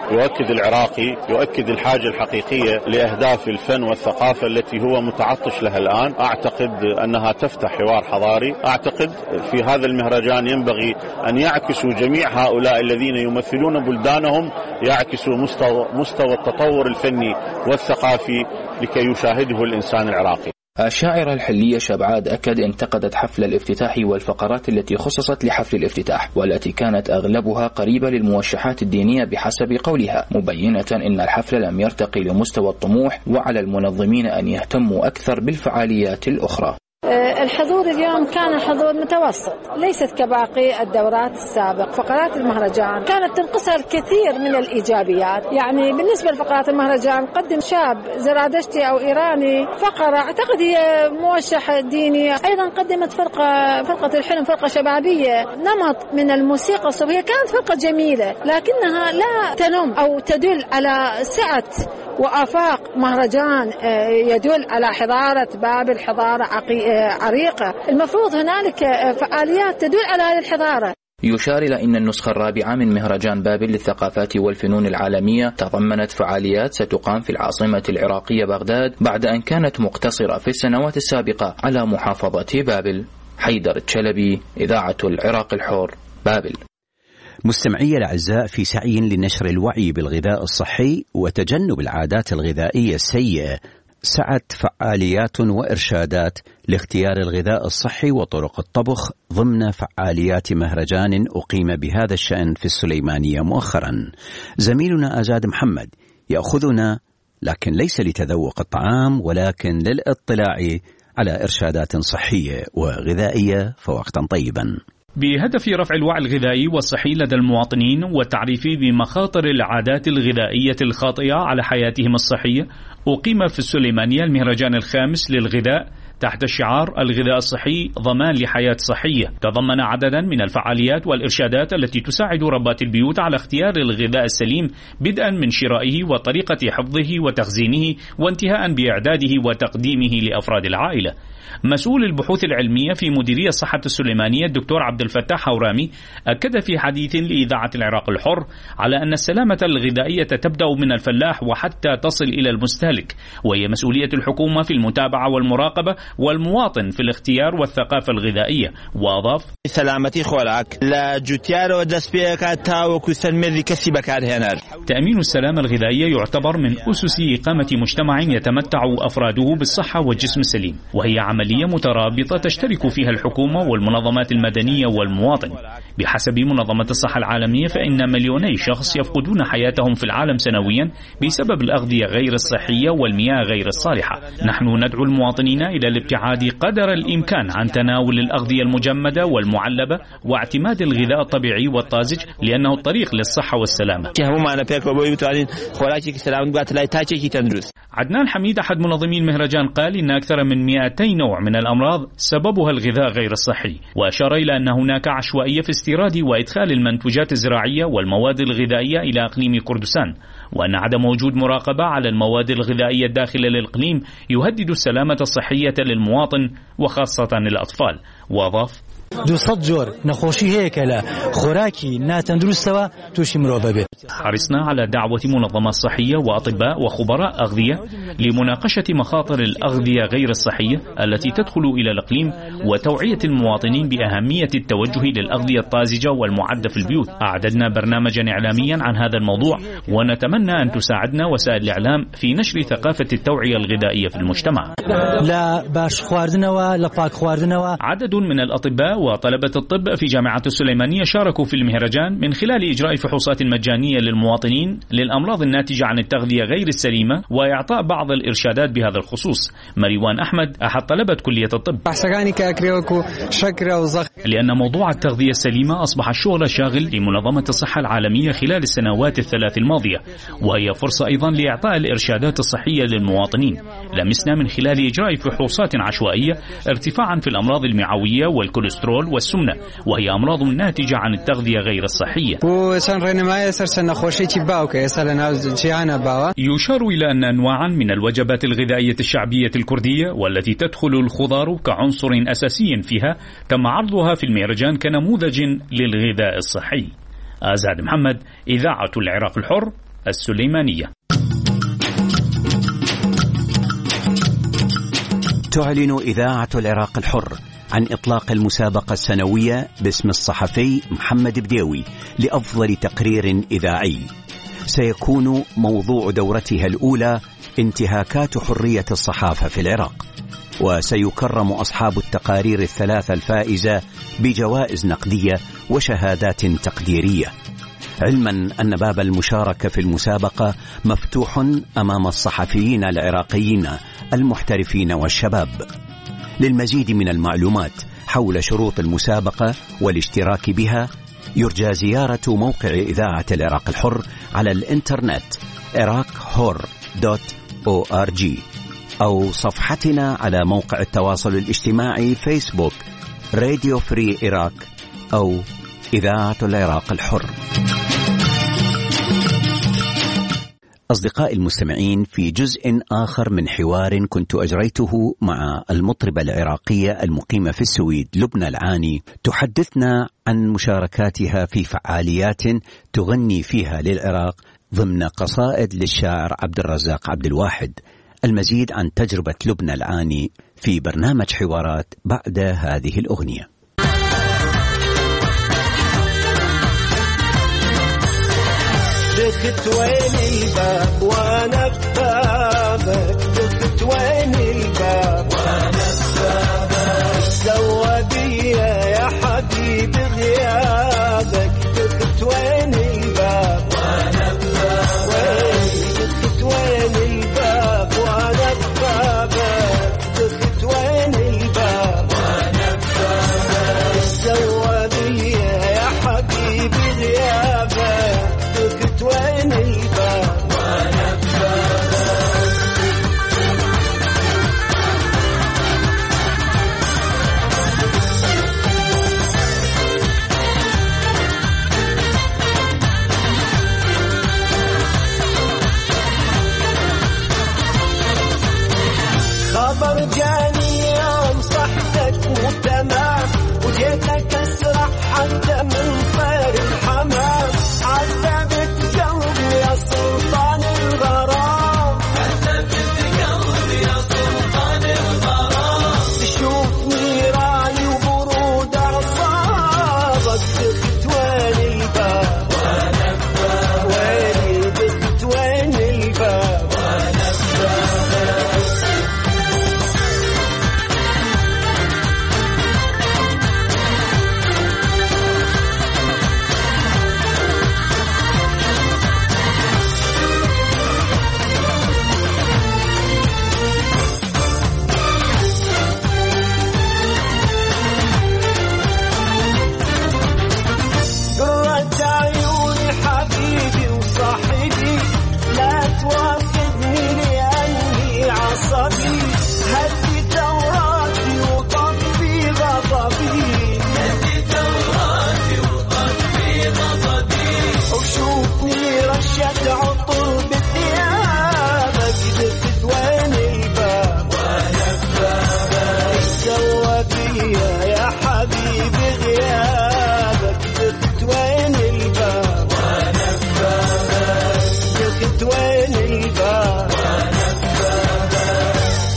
يؤكد الحاجة الحقيقية لأهداف الفن والثقافة التي هو متعطش لها الآن. أعتقد أنها تفتح حوار حضاري. أعتقد في هذا المهرجان ينبغي أن يعكسوا جميع هؤلاء الذين يمثلون بلدانهم، يعكسوا مستوى التطور الفني والثقافي لكي يشاهده الإنسان العراقي. الشاعرة الحلية شبعاد أكد انتقدت حفل الافتتاح والفقرات التي خصصت لحفل الافتتاح والتي كانت أغلبها قريبة للموشحات الدينية بحسب قولها، مبينة أن الحفل لم يرتقي لمستوى الطموح وعلى المنظمين أن يهتموا أكثر بالفعاليات الأخرى. الحضور اليوم كان حضور متوسط، ليست كباقي الدورات السابق. فقرات المهرجان كانت تنقصها الكثير من الإيجابيات. يعني بالنسبة لفقرات المهرجان قدم شاب زرادشتي أو إيراني فقرة أعتقد هي موشح ديني. أيضا قدمت فرقة الحلم، فرقة شبابية، نمط من الموسيقى الصوفية. كانت فرقة جميلة لكنها لا تنم أو تدل على سعة وآفاق مهرجان يدل على حضارة بابل، حضارة عريقة. المفروض هنالك فعاليات تدل على هذه الحضارة. يشار إلى أن النسخة الرابعة من مهرجان بابل للثقافات والفنون العالمية تضمنت فعاليات ستقام في العاصمة العراقية بغداد بعد أن كانت مقتصرة في السنوات السابقة على محافظة بابل. حيدر الشلبي، إذاعة العراق الحر، بابل. مستمعي الأعزاء، في سعي لنشر الوعي بالغذاء الصحي وتجنب العادات الغذائية السيئة، سعت فعاليات وإرشادات لاختيار الغذاء الصحي وطرق الطبخ ضمن فعاليات مهرجان أقيم بهذا الشأن في السليمانية مؤخرا. زميلنا أزاد محمد يأخذنا لكن ليس لتذوق الطعام ولكن للإطلاع على إرشادات صحية وغذائية فوقتا طيبا. بهدف رفع الوعي الغذائي والصحي لدى المواطنين والتعريف بمخاطر العادات الغذائية الخاطئة على حياتهم الصحية، أقيم في السليمانية المهرجان الخامس للغذاء تحت شعار الغذاء الصحي ضمان لحياة صحية. تضمن عددا من الفعاليات والإرشادات التي تساعد ربات البيوت على اختيار الغذاء السليم، بدءا من شرائه وطريقة حفظه وتخزينه وانتهاء بإعداده وتقديمه لأفراد العائلة. مسؤول البحوث العلمية في مديرية صحة السليمانية الدكتور عبد الفتاح حورامي أكد في حديث لإذاعة العراق الحر على أن السلامة الغذائية تبدأ من الفلاح وحتى تصل إلى المستهلك، وهي مسؤولية الحكومة في المتابعة والمراقبة والمواطن في الاختيار والثقافة الغذائية. وأضاف: سلامتي خوراك لا جوتيار ودسبيك تاوك سلمذي كسب كارهنر. تأمين السلامة الغذائية يعتبر من أسس إقامة مجتمع يتمتع أفراده بالصحة والجسم السليم، وهي عملية مترابطة تشترك فيها الحكومة والمنظمات المدنية والمواطن. بحسب منظمة الصحة العالمية فإن مليوني شخص يفقدون حياتهم في العالم سنويا بسبب الأغذية غير الصحية والمياه غير الصالحة. نحن ندعو المواطنين إلى الابتعاد قدر الإمكان عن تناول الأغذية المجمدة والمعلبة واعتماد الغذاء الطبيعي والطازج لأنه الطريق للصحة والسلامة. عدنان حميد أحد منظمي المهرجان قال إن أكثر من 200 نوع من الأمراض سببها الغذاء غير الصحي، وأشار إلى أن هناك عشوائية في استيراد وإدخال المنتوجات الزراعية والمواد الغذائية إلى إقليم كردستان. وأن عدم وجود مراقبة على المواد الغذائية الداخلة للإقليم يهدد السلامة الصحية للمواطن وخاصة الأطفال. وأضاف: حرصنا على دعوة منظمات صحية وأطباء وخبراء أغذية لمناقشة مخاطر الأغذية غير الصحية التي تدخل إلى الإقليم وتوعية المواطنين بأهمية التوجه للأغذية الطازجة والمعدة في البيوت. أعددنا برنامجا إعلاميا عن هذا الموضوع، ونتمنى أن تساعدنا وسائل الإعلام في نشر ثقافة التوعية الغذائية في المجتمع. عدد من الأطباء وطلبة الطب في جامعة السليمانية شاركوا في المهرجان من خلال إجراء فحوصات مجانية للمواطنين للأمراض الناتجة عن التغذية غير السليمة وإعطاء بعض الإرشادات بهذا الخصوص. مريوان أحمد أحد طلبة كلية الطب: لأن موضوع التغذية السليمة أصبح الشغل الشاغل لمنظمة الصحة العالمية خلال السنوات الثلاث الماضية، وهي فرصة أيضا لإعطاء الإرشادات الصحية للمواطنين. لمسنا من خلال إجراء فحوصات عشوائية ارتفاعا في الأمراض المعوية والكوليسترول والسمنة، وهي أمراض ناتجة عن التغذية غير الصحية. يشار إلى أن أنواعا من الوجبات الغذائية الشعبية الكردية والتي تدخل الخضار كعنصر أساسي فيها تم عرضها في المهرجان كنموذج للغذاء الصحي. آزاد محمد، إذاعة العراق الحر، السليمانية. تعلن إذاعة العراق الحر عن إطلاق المسابقة السنوية باسم الصحفي محمد بديوي لأفضل تقرير إذاعي. سيكون موضوع دورتها الأولى انتهاكات حرية الصحافة في العراق، وسيكرم أصحاب التقارير الثلاثة الفائزة بجوائز نقدية وشهادات تقديرية، علما أن باب المشاركة في المسابقة مفتوح أمام الصحفيين العراقيين المحترفين والشباب. للمزيد من المعلومات حول شروط المسابقة والاشتراك بها يرجى زيارة موقع إذاعة العراق الحر على الإنترنت iraqhor.org أو صفحتنا على موقع التواصل الاجتماعي فيسبوك راديو فري عراق أو إذاعة العراق الحر. أصدقائي المستمعين، في جزء آخر من حوار كنت أجريته مع المطربة العراقية المقيمة في السويد لبنى العاني، تحدثنا عن مشاركاتها في فعاليات تغني فيها للعراق ضمن قصائد للشاعر عبد الرزاق عبد الواحد. المزيد عن تجربة لبنى العاني في برنامج حوارات بعد هذه الأغنية. دخت وين الباب وانا ببابك، دخت وين الباب وانا ببابك، سوادية يا حبيبي غيابك، دخت وين الباب وانا ببابك، دخت وين الباب وانا ببابك، دخت وين الباب وانا ببابك، سوادية يا حبيبي غيابك، دخت وين الباب وانا ببابك. السوادية يا حبيبي غيابك دقت وين الباب وانا ببابك دقت وين الباب وانا ببابك.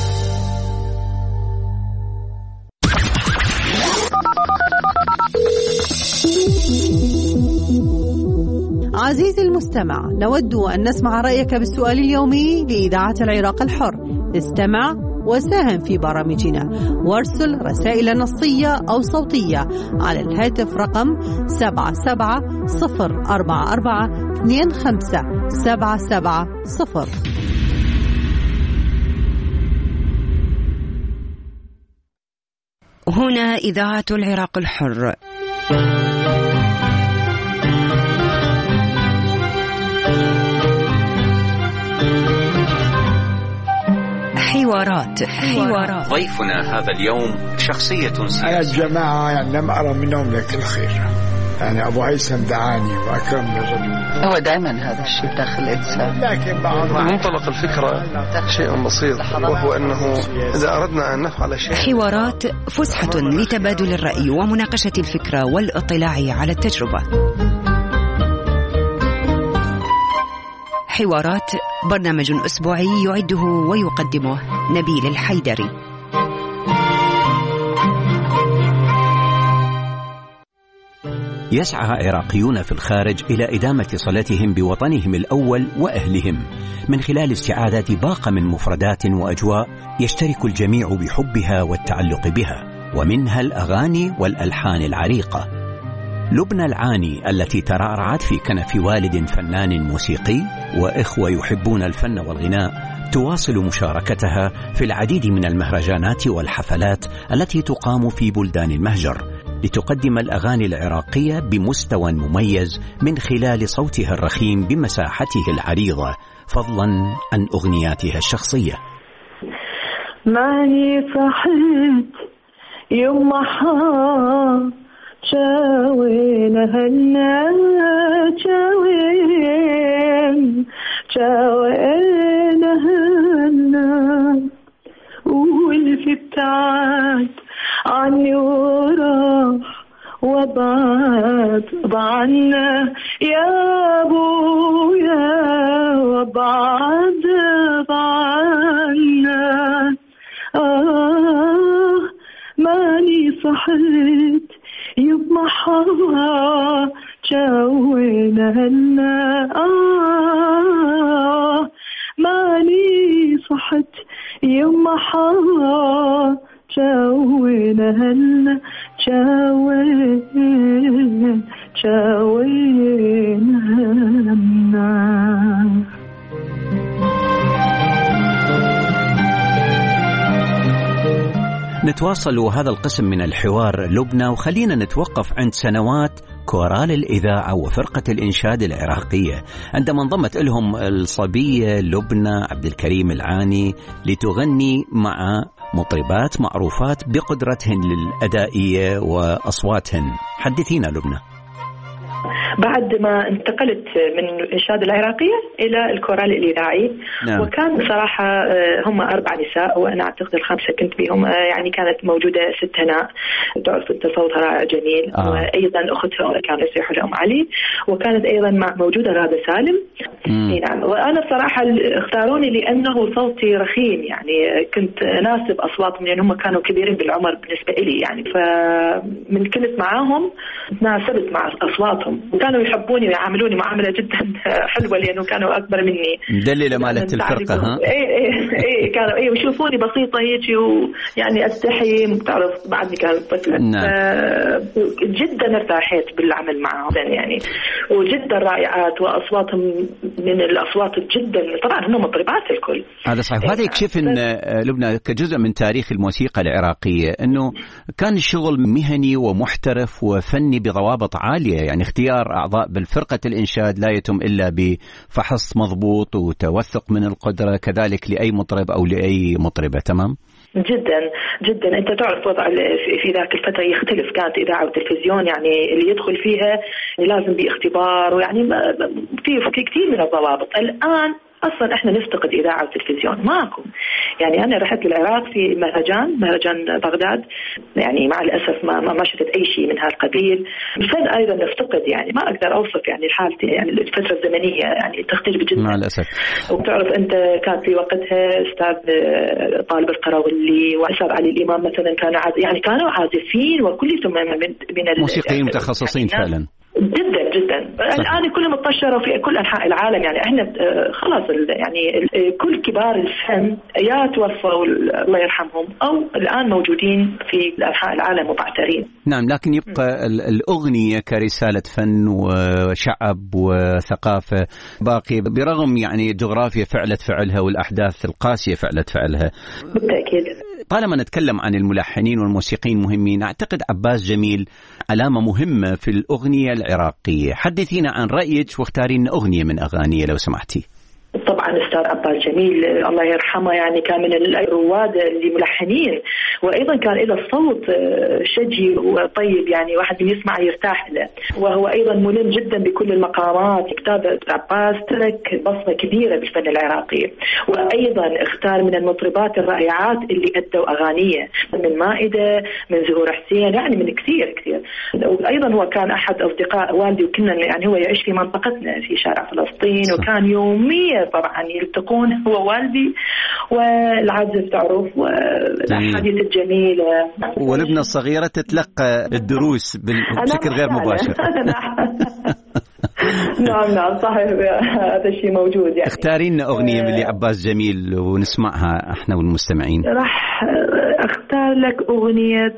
عزيزي المستمع، نود أن نسمع رأيك بالسؤال اليومي لإذاعة العراق الحر. استمع وساهم في برامجنا وارسل رسائل نصية أو صوتية على الهاتف رقم 7704425770. هنا إذاعة العراق الحر. حوارات. ضيفنا هذا اليوم شخصية سياسية. أنا الجماعة يعني لم أرى منهم لك الخير، يعني أبو هيثم دعاني وأكرمني الرجل. هو دائما هذا الشيء داخل الإنسان، لكن بعض منطلق الفكرة شيء بسيط، وهو أنه إذا أردنا أن نفعل شيء. حوارات فسحة لتبادل الرأي ومناقشة الفكرة والاطلاع على التجربة. حوارات برنامج أسبوعي يعده ويقدمه نبيل الحيدري. يسعى عراقيون في الخارج إلى إدامة صلتهم بوطنهم الأول وأهلهم من خلال استعادة باقة من مفردات وأجواء يشترك الجميع بحبها والتعلق بها، ومنها الأغاني والألحان العريقة. لبنى العاني التي ترعرعت في كنف والد فنان موسيقي وإخوة يحبون الفن والغناء تواصل مشاركتها في العديد من المهرجانات والحفلات التي تقام في بلدان المهجر لتقدم الأغاني العراقية بمستوى مميز من خلال صوتها الرخيم بمساحته العريضة، فضلا عن أغنياتها الشخصية. ماني صحيت يوم محا شاوين هنا شاوين هنا واللي ابتعد عني وراح وبعد عنا يا ابويا وبعد عنا. ماني صحيت يوم حوا جوينا هنا. ماني صحت يوم حوا جوينا هنا جوينا هنا. نتواصل هذا القسم من الحوار لبنى، وخلينا نتوقف عند سنوات كورال الإذاعة وفرقة الإنشاد العراقية عندما انضمت لهم الصبية لبنى عبد الكريم العاني لتغني مع مطربات معروفات بقدرتهن للأدائية وأصواتهن. حدثينا لبنى. بعد ما انتقلت من الإنشاد العراقية إلى الكورال الإذاعي، نعم. وكان بصراحة هم 4 نساء وأنا أعتقد الخامسة كنت بهم. يعني كانت موجودة ست هناء، تعرف أنت صوتها رائع جميل، وأيضا أختها كانت يصيحوا لأم علي، وكانت أيضا موجودة رادة سالم. نعم. وأنا بصراحة اختاروني لأنه صوتي رخيم، يعني كنت ناسب أصواتهم لأن هم كانوا كبيرين بالعمر بالنسبة لي، يعني فمن كنت معاهم ناسبت مع أصواتهم، وكانوا يحبوني ويعاملوني معاملة جدا حلوة لأنه كانوا أكبر مني. دليل مالة الفرقة ها؟ إيه كانوا يشوفوني بسيطة هيك، ويعني أستحي، تعرف بعدني كانت طفلة. جدا ارتاحت بالعمل معهم يعني، وجدا رائعات وأصواتهم من الأصوات جدا، طبعا هم مطربات الكل. هذا صحيح. وهذا يكشف إن لبنى كجزء من تاريخ الموسيقى العراقية أنه كان الشغل مهني ومحترف وفني بضوابط عالية، يعني اختيار أعضاء بالفرقة الإنشاد لا يتم إلا بفحص مضبوط وتوثق من القدرة، كذلك لأي مطرب أو لأي مطربة. تمام. جدا جدا. انت تعرف وضع في ذاك الفتره يختلف، كانت اذاعه وتلفزيون يعني اللي يدخل فيها لازم باختبار، ويعني في كثير من الضوابط. الان اصلا احنا نفتقد اذاعه وتلفزيون ماكو. يعني انا رحت للعراق في مهرجان بغداد، يعني مع الاسف ما شفت اي شيء من هالقبيل. الفن ايضا نفتقد، يعني ما اقدر اوصف يعني حالتي، يعني الفتره الزمنيه يعني تختلف جدا مع الاسف. وبتعرف انت كان في وقتها استاذ طالب القراولي واستاذ علي الامام مثلا كانوا عازفين وكلهم من موسيقيين متخصصين فعلا جدا جدا. الان كلهم انتشروا في كل انحاء العالم. يعني احنا خلاص يعني كل كبار الفن يا توفوا الله يرحمهم او الان موجودين في انحاء العالم ومعترين. نعم، لكن يبقى الاغنيه كرساله فن وشعب وثقافه باقي برغم يعني الجغرافيا فعلت فعلها والاحداث القاسيه فعلت فعلها. بالتاكيد. طالما نتكلم عن الملحنين والموسيقيين مهمين، أعتقد عباس جميل علامة مهمة في الأغنية العراقية. حدثينا عن رأيك واختارين أغنية من أغانيه لو سمحتي. طبعا أستاذ عباس جميل الله يرحمه يعني كان من الرواد اللي ملحنين، وأيضا كان له صوت شجي وطيب، يعني واحد يسمع يرتاح له، وهو أيضا ملم جدا بكل المقامات. كتاب عباس ترك بصمة كبيرة بالفن العراقي، وأيضا اختار من المطربات الرائعات اللي أدوا أغانيه، من مائدة، من زهور حسين، يعني من كثير. وأيضا هو كان أحد أصدقاء والدي، وكنا يعني هو يعيش في منطقتنا في شارع فلسطين، وكان يوميا طبعا يلتقون هو والدي والعازف تعرف والأحاديث الجميلة. والابنة الصغيرة تتلقى الدروس بشكل غير مباشر. نعم صحيح، هذا الشيء موجود. يعني اختارين أغنية من عباس جميل ونسمعها احنا والمستمعين. راح اختار لك أغنية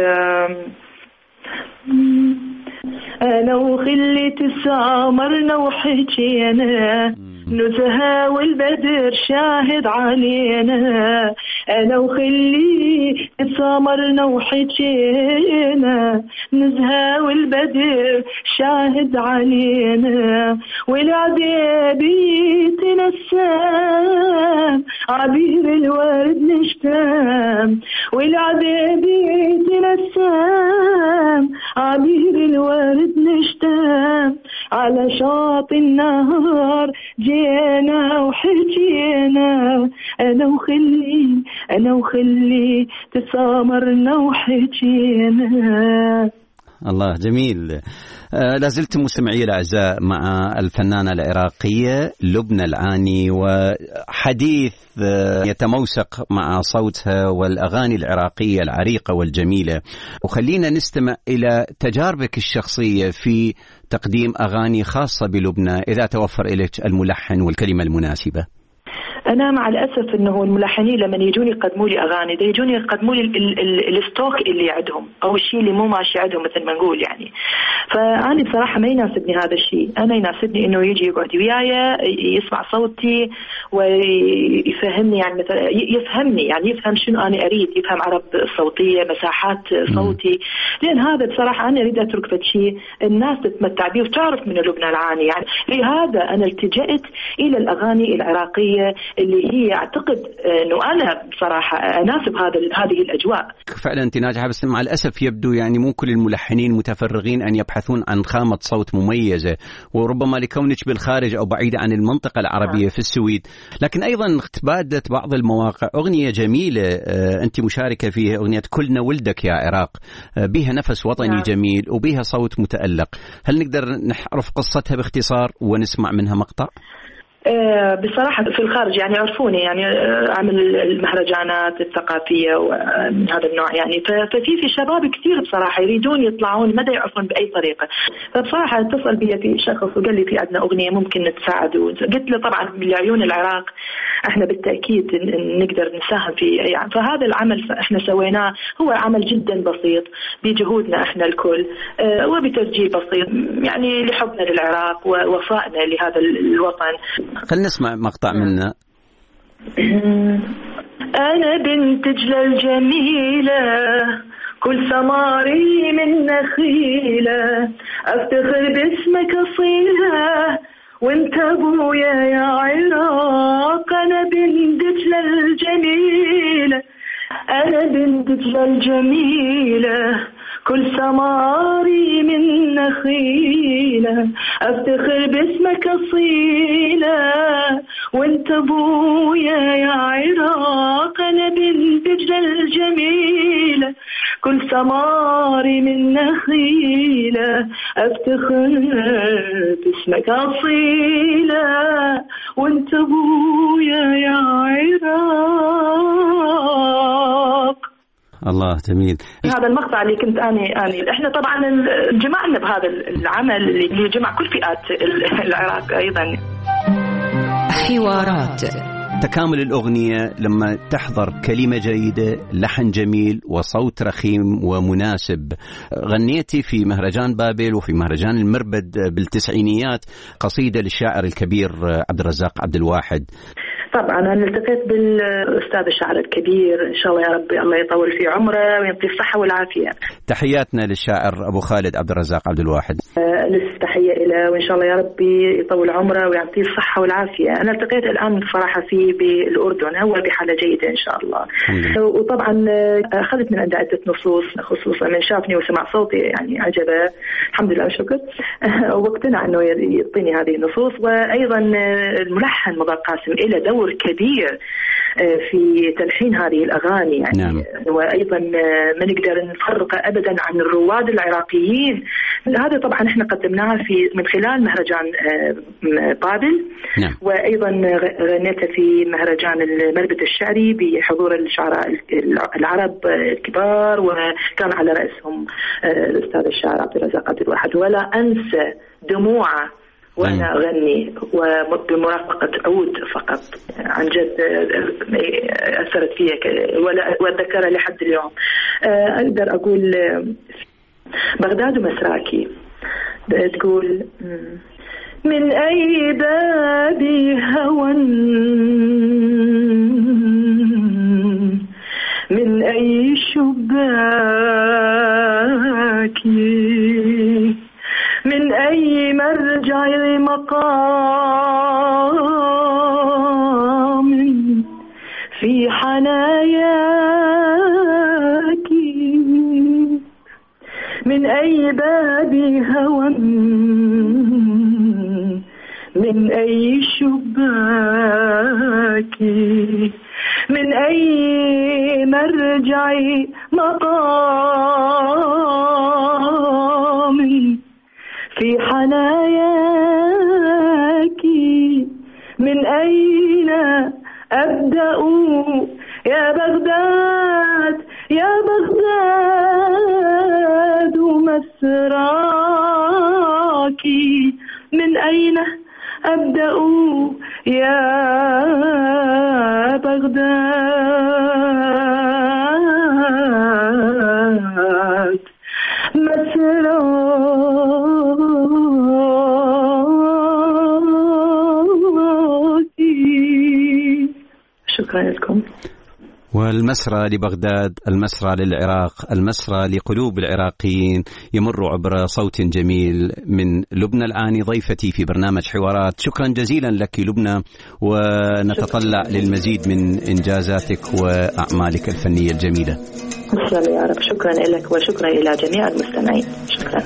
أنا وخلي تسامرنا وحكينا نزهة والبدر شاهد علينا. أنا وخلي تسامرنا وحكينا نزهة والبدر شاهد علينا. والعذابي تنسام عبير الورد نشتام. والعذابي تنسام عبير الورد نشتام. على شاطئ النهار جينا وحكينا أنا وخلي تسامرنا وحكينا. الله جميل. لازلت مستمعي الأعزاء مع الفنانة العراقية لبنى العاني، وحديث يتموسق مع صوتها والأغاني العراقية العريقة والجميلة. وخلينا نستمع إلى تجاربك الشخصية في تقديم أغاني خاصة بلبنى إذا توفر إليك الملحن والكلمة المناسبة. أنا مع الأسف إنه الملحنين لما يجون يقدموا لي أغاني ده يجون يقدموا لي الستوك اللي عندهم أو الشيء اللي مو ماشي عندهم مثل ما نقول يعني. فأنا بصراحة ما يناسبني هذا الشيء. أنا يناسبني إنه يجي يقعد وياي يسمع صوتي ويفهمني، يعني مثلا يفهمني، يعني يفهم شنو أنا أريد، يفهم عرب الصوتية، مساحات صوتي. لأن هذا بصراحة أنا أريد أترك فد شيء الناس تتمتع به وتعرف من لبنى العاني. يعني لهذا أنا التجأت إلى الأغاني العراقية اللي هي أعتقد أنه أنا بصراحة أناسب هذه الأجواء. فعلا أنت ناجحة، بس مع الأسف يبدو يعني مو كل الملحنين متفرغين أن يبحثون عن خامة صوت مميزة، وربما لكونك بالخارج أو بعيدة عن المنطقة العربية في السويد. لكن أيضا تبادت بعض المواقع أغنية جميلة أنت مشاركة فيها، أغنية كلنا ولدك يا عراق، بها نفس وطني جميل وبها صوت متألق. هل نقدر نعرف قصتها باختصار ونسمع منها مقطع؟ بصراحة في الخارج يعني عرفوني، يعني أعمل المهرجانات الثقافية ومن هذا النوع، يعني ففي شباب كثير بصراحة يريدون يطلعون ما يعرفون بأي طريقة. فبصراحة اتصل بي في شخص وقال لي في عندنا أغنية ممكن نتساعدوا. قلت له طبعا بعيون العراق احنا بالتأكيد نقدر نساهم في يعني. فهذا العمل احنا سويناه هو عمل جدا بسيط بجهودنا احنا الكل وبتسجيل بسيط، يعني لحبنا للعراق ووفائنا لهذا الوطن. خلينا نسمع مقطع منه. أنا بنت دجلة الجميلة كل ثماري من نخيلة أفتخر باسمك أصيلة وانت أبويا يا عراق. أنا بنت دجلة الجميلة أنا بنت دجلة الجميلة كل ثماري من نخيلة أفتخر باسمك أصيلة، وانت أبويا يا عراق أنا بنت جلال جميلة. كل ثماري من نخيلة أفتخر باسمك أصيلة، وانت أبويا يا عراق. الله جميل. هذا المقطع اللي كنت أنا إحنا طبعا جمعنا بهذا العمل اللي جمع كل فئات العراق أيضا. حوارات. تكامل الأغنية لما تحضر كلمة جيدة، لحن جميل، وصوت رخيم ومناسب. غنيتي في مهرجان بابل وفي مهرجان المربد بالتسعينيات قصيدة للشاعر الكبير عبد الرزاق عبد الواحد. طبعا أنا التقيت بالأستاذ الشاعر الكبير، إن شاء الله يا ربي الله يطول في عمره ويعطيه الصحة والعافية. تحياتنا للشاعر أبو خالد عبد الرزاق عبد الواحد. ألف تحية إلى، وإن شاء الله يا ربي يطول عمره ويعطيه الصحة والعافية. أنا التقيت الآن صراحة فيه بالأردن، هو بحالة جيدة إن شاء الله. وطبعا أخذت من عنده عدة نصوص، خصوصا من شافني وسمع صوتي يعني عجبه الحمد لله وشكر، واقتنع أنه يعطيني هذه النصوص. وأيضا الملحن مضى قاسم إلى دور كبير في تلحين هذه الأغاني يعني. نعم. وأيضا ما نقدر نفرق أبدا عن الرواد العراقيين. هذا طبعا احنا قدمناها من خلال مهرجان بابل. نعم. وأيضا غنيتها في مهرجان المربد الشعري بحضور الشعراء العرب الكبار، وكان على رأسهم الأستاذ الشاعر عبد الرزاق عبد الواحد. ولا أنسى دموعه وأنا أغني وبمرافقة عود فقط، عن جد أثرت فيها وأتذكرها لحد اليوم. أقدر أقول بغداد ومسراكي تقول من أي باب هوى، من أي شباك، من أي مرجع مقام في حناياك، من أي باب هوى، من أي شباك، من أي مرجع مقام في حناياك، من أين أبدأ يا بغداد، يا بغداد مسراك، من أين أبدأ يا بغداد مسراك. شكرا لكم. والمسرى لبغداد، المسرى للعراق، المسرى لقلوب العراقيين يمر عبر صوت جميل من لبنى العاني ضيفتي في برنامج حوارات. شكرا جزيلا لك لبنى، ونتطلع للمزيد من إنجازاتك وأعمالك الفنية الجميلة. شكرا يا رب، شكرا لك وشكرا إلى جميع المستمعين. شكرا.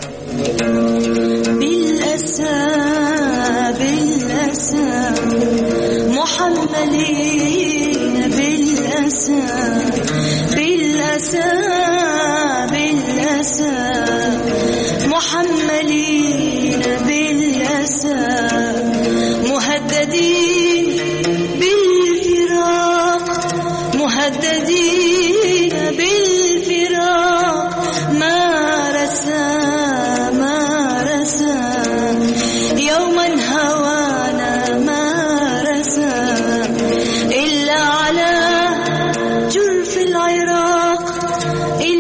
بالأسى بالأسى محملين، بالأسى بالأسى بالأسى محملين، بالأسى مهددين بالفراق، مهددين بالفراق، ما رسى ما رسى يوما هوانا، ما رسى إلا على جرف العراق،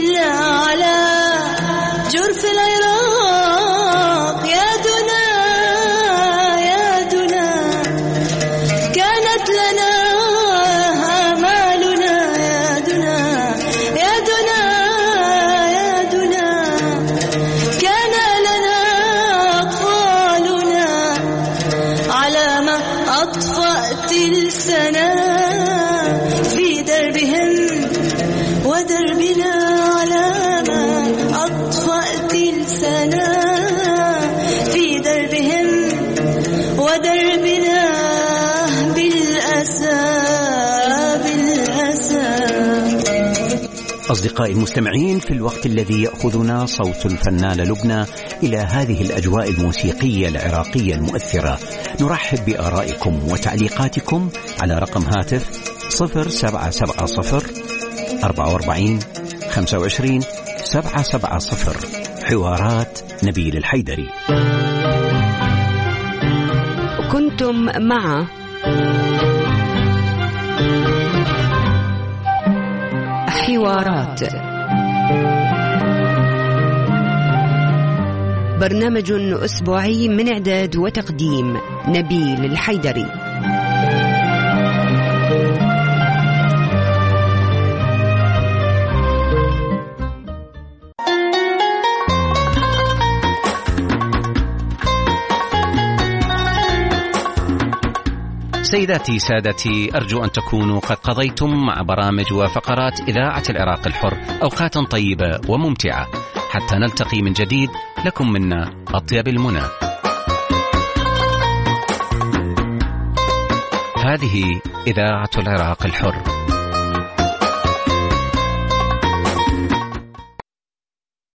أصدقائي المستمعين، في الوقت الذي يأخذنا صوت الفنانة لبنى إلى هذه الأجواء الموسيقية العراقية المؤثرة، نرحب بآرائكم وتعليقاتكم على رقم هاتف 0770 44 25 770. حوارات نبيل الحيدري. كنتم مع حوارات، برنامج أسبوعي من إعداد وتقديم نبيل الحيدري. سيداتي سادتي، أرجو أن تكونوا قد قضيتم مع برامج وفقرات إذاعة العراق الحر أوقاتا طيبة وممتعة، حتى نلتقي من جديد. لكم منا أطيب المنى. هذه إذاعة العراق الحر.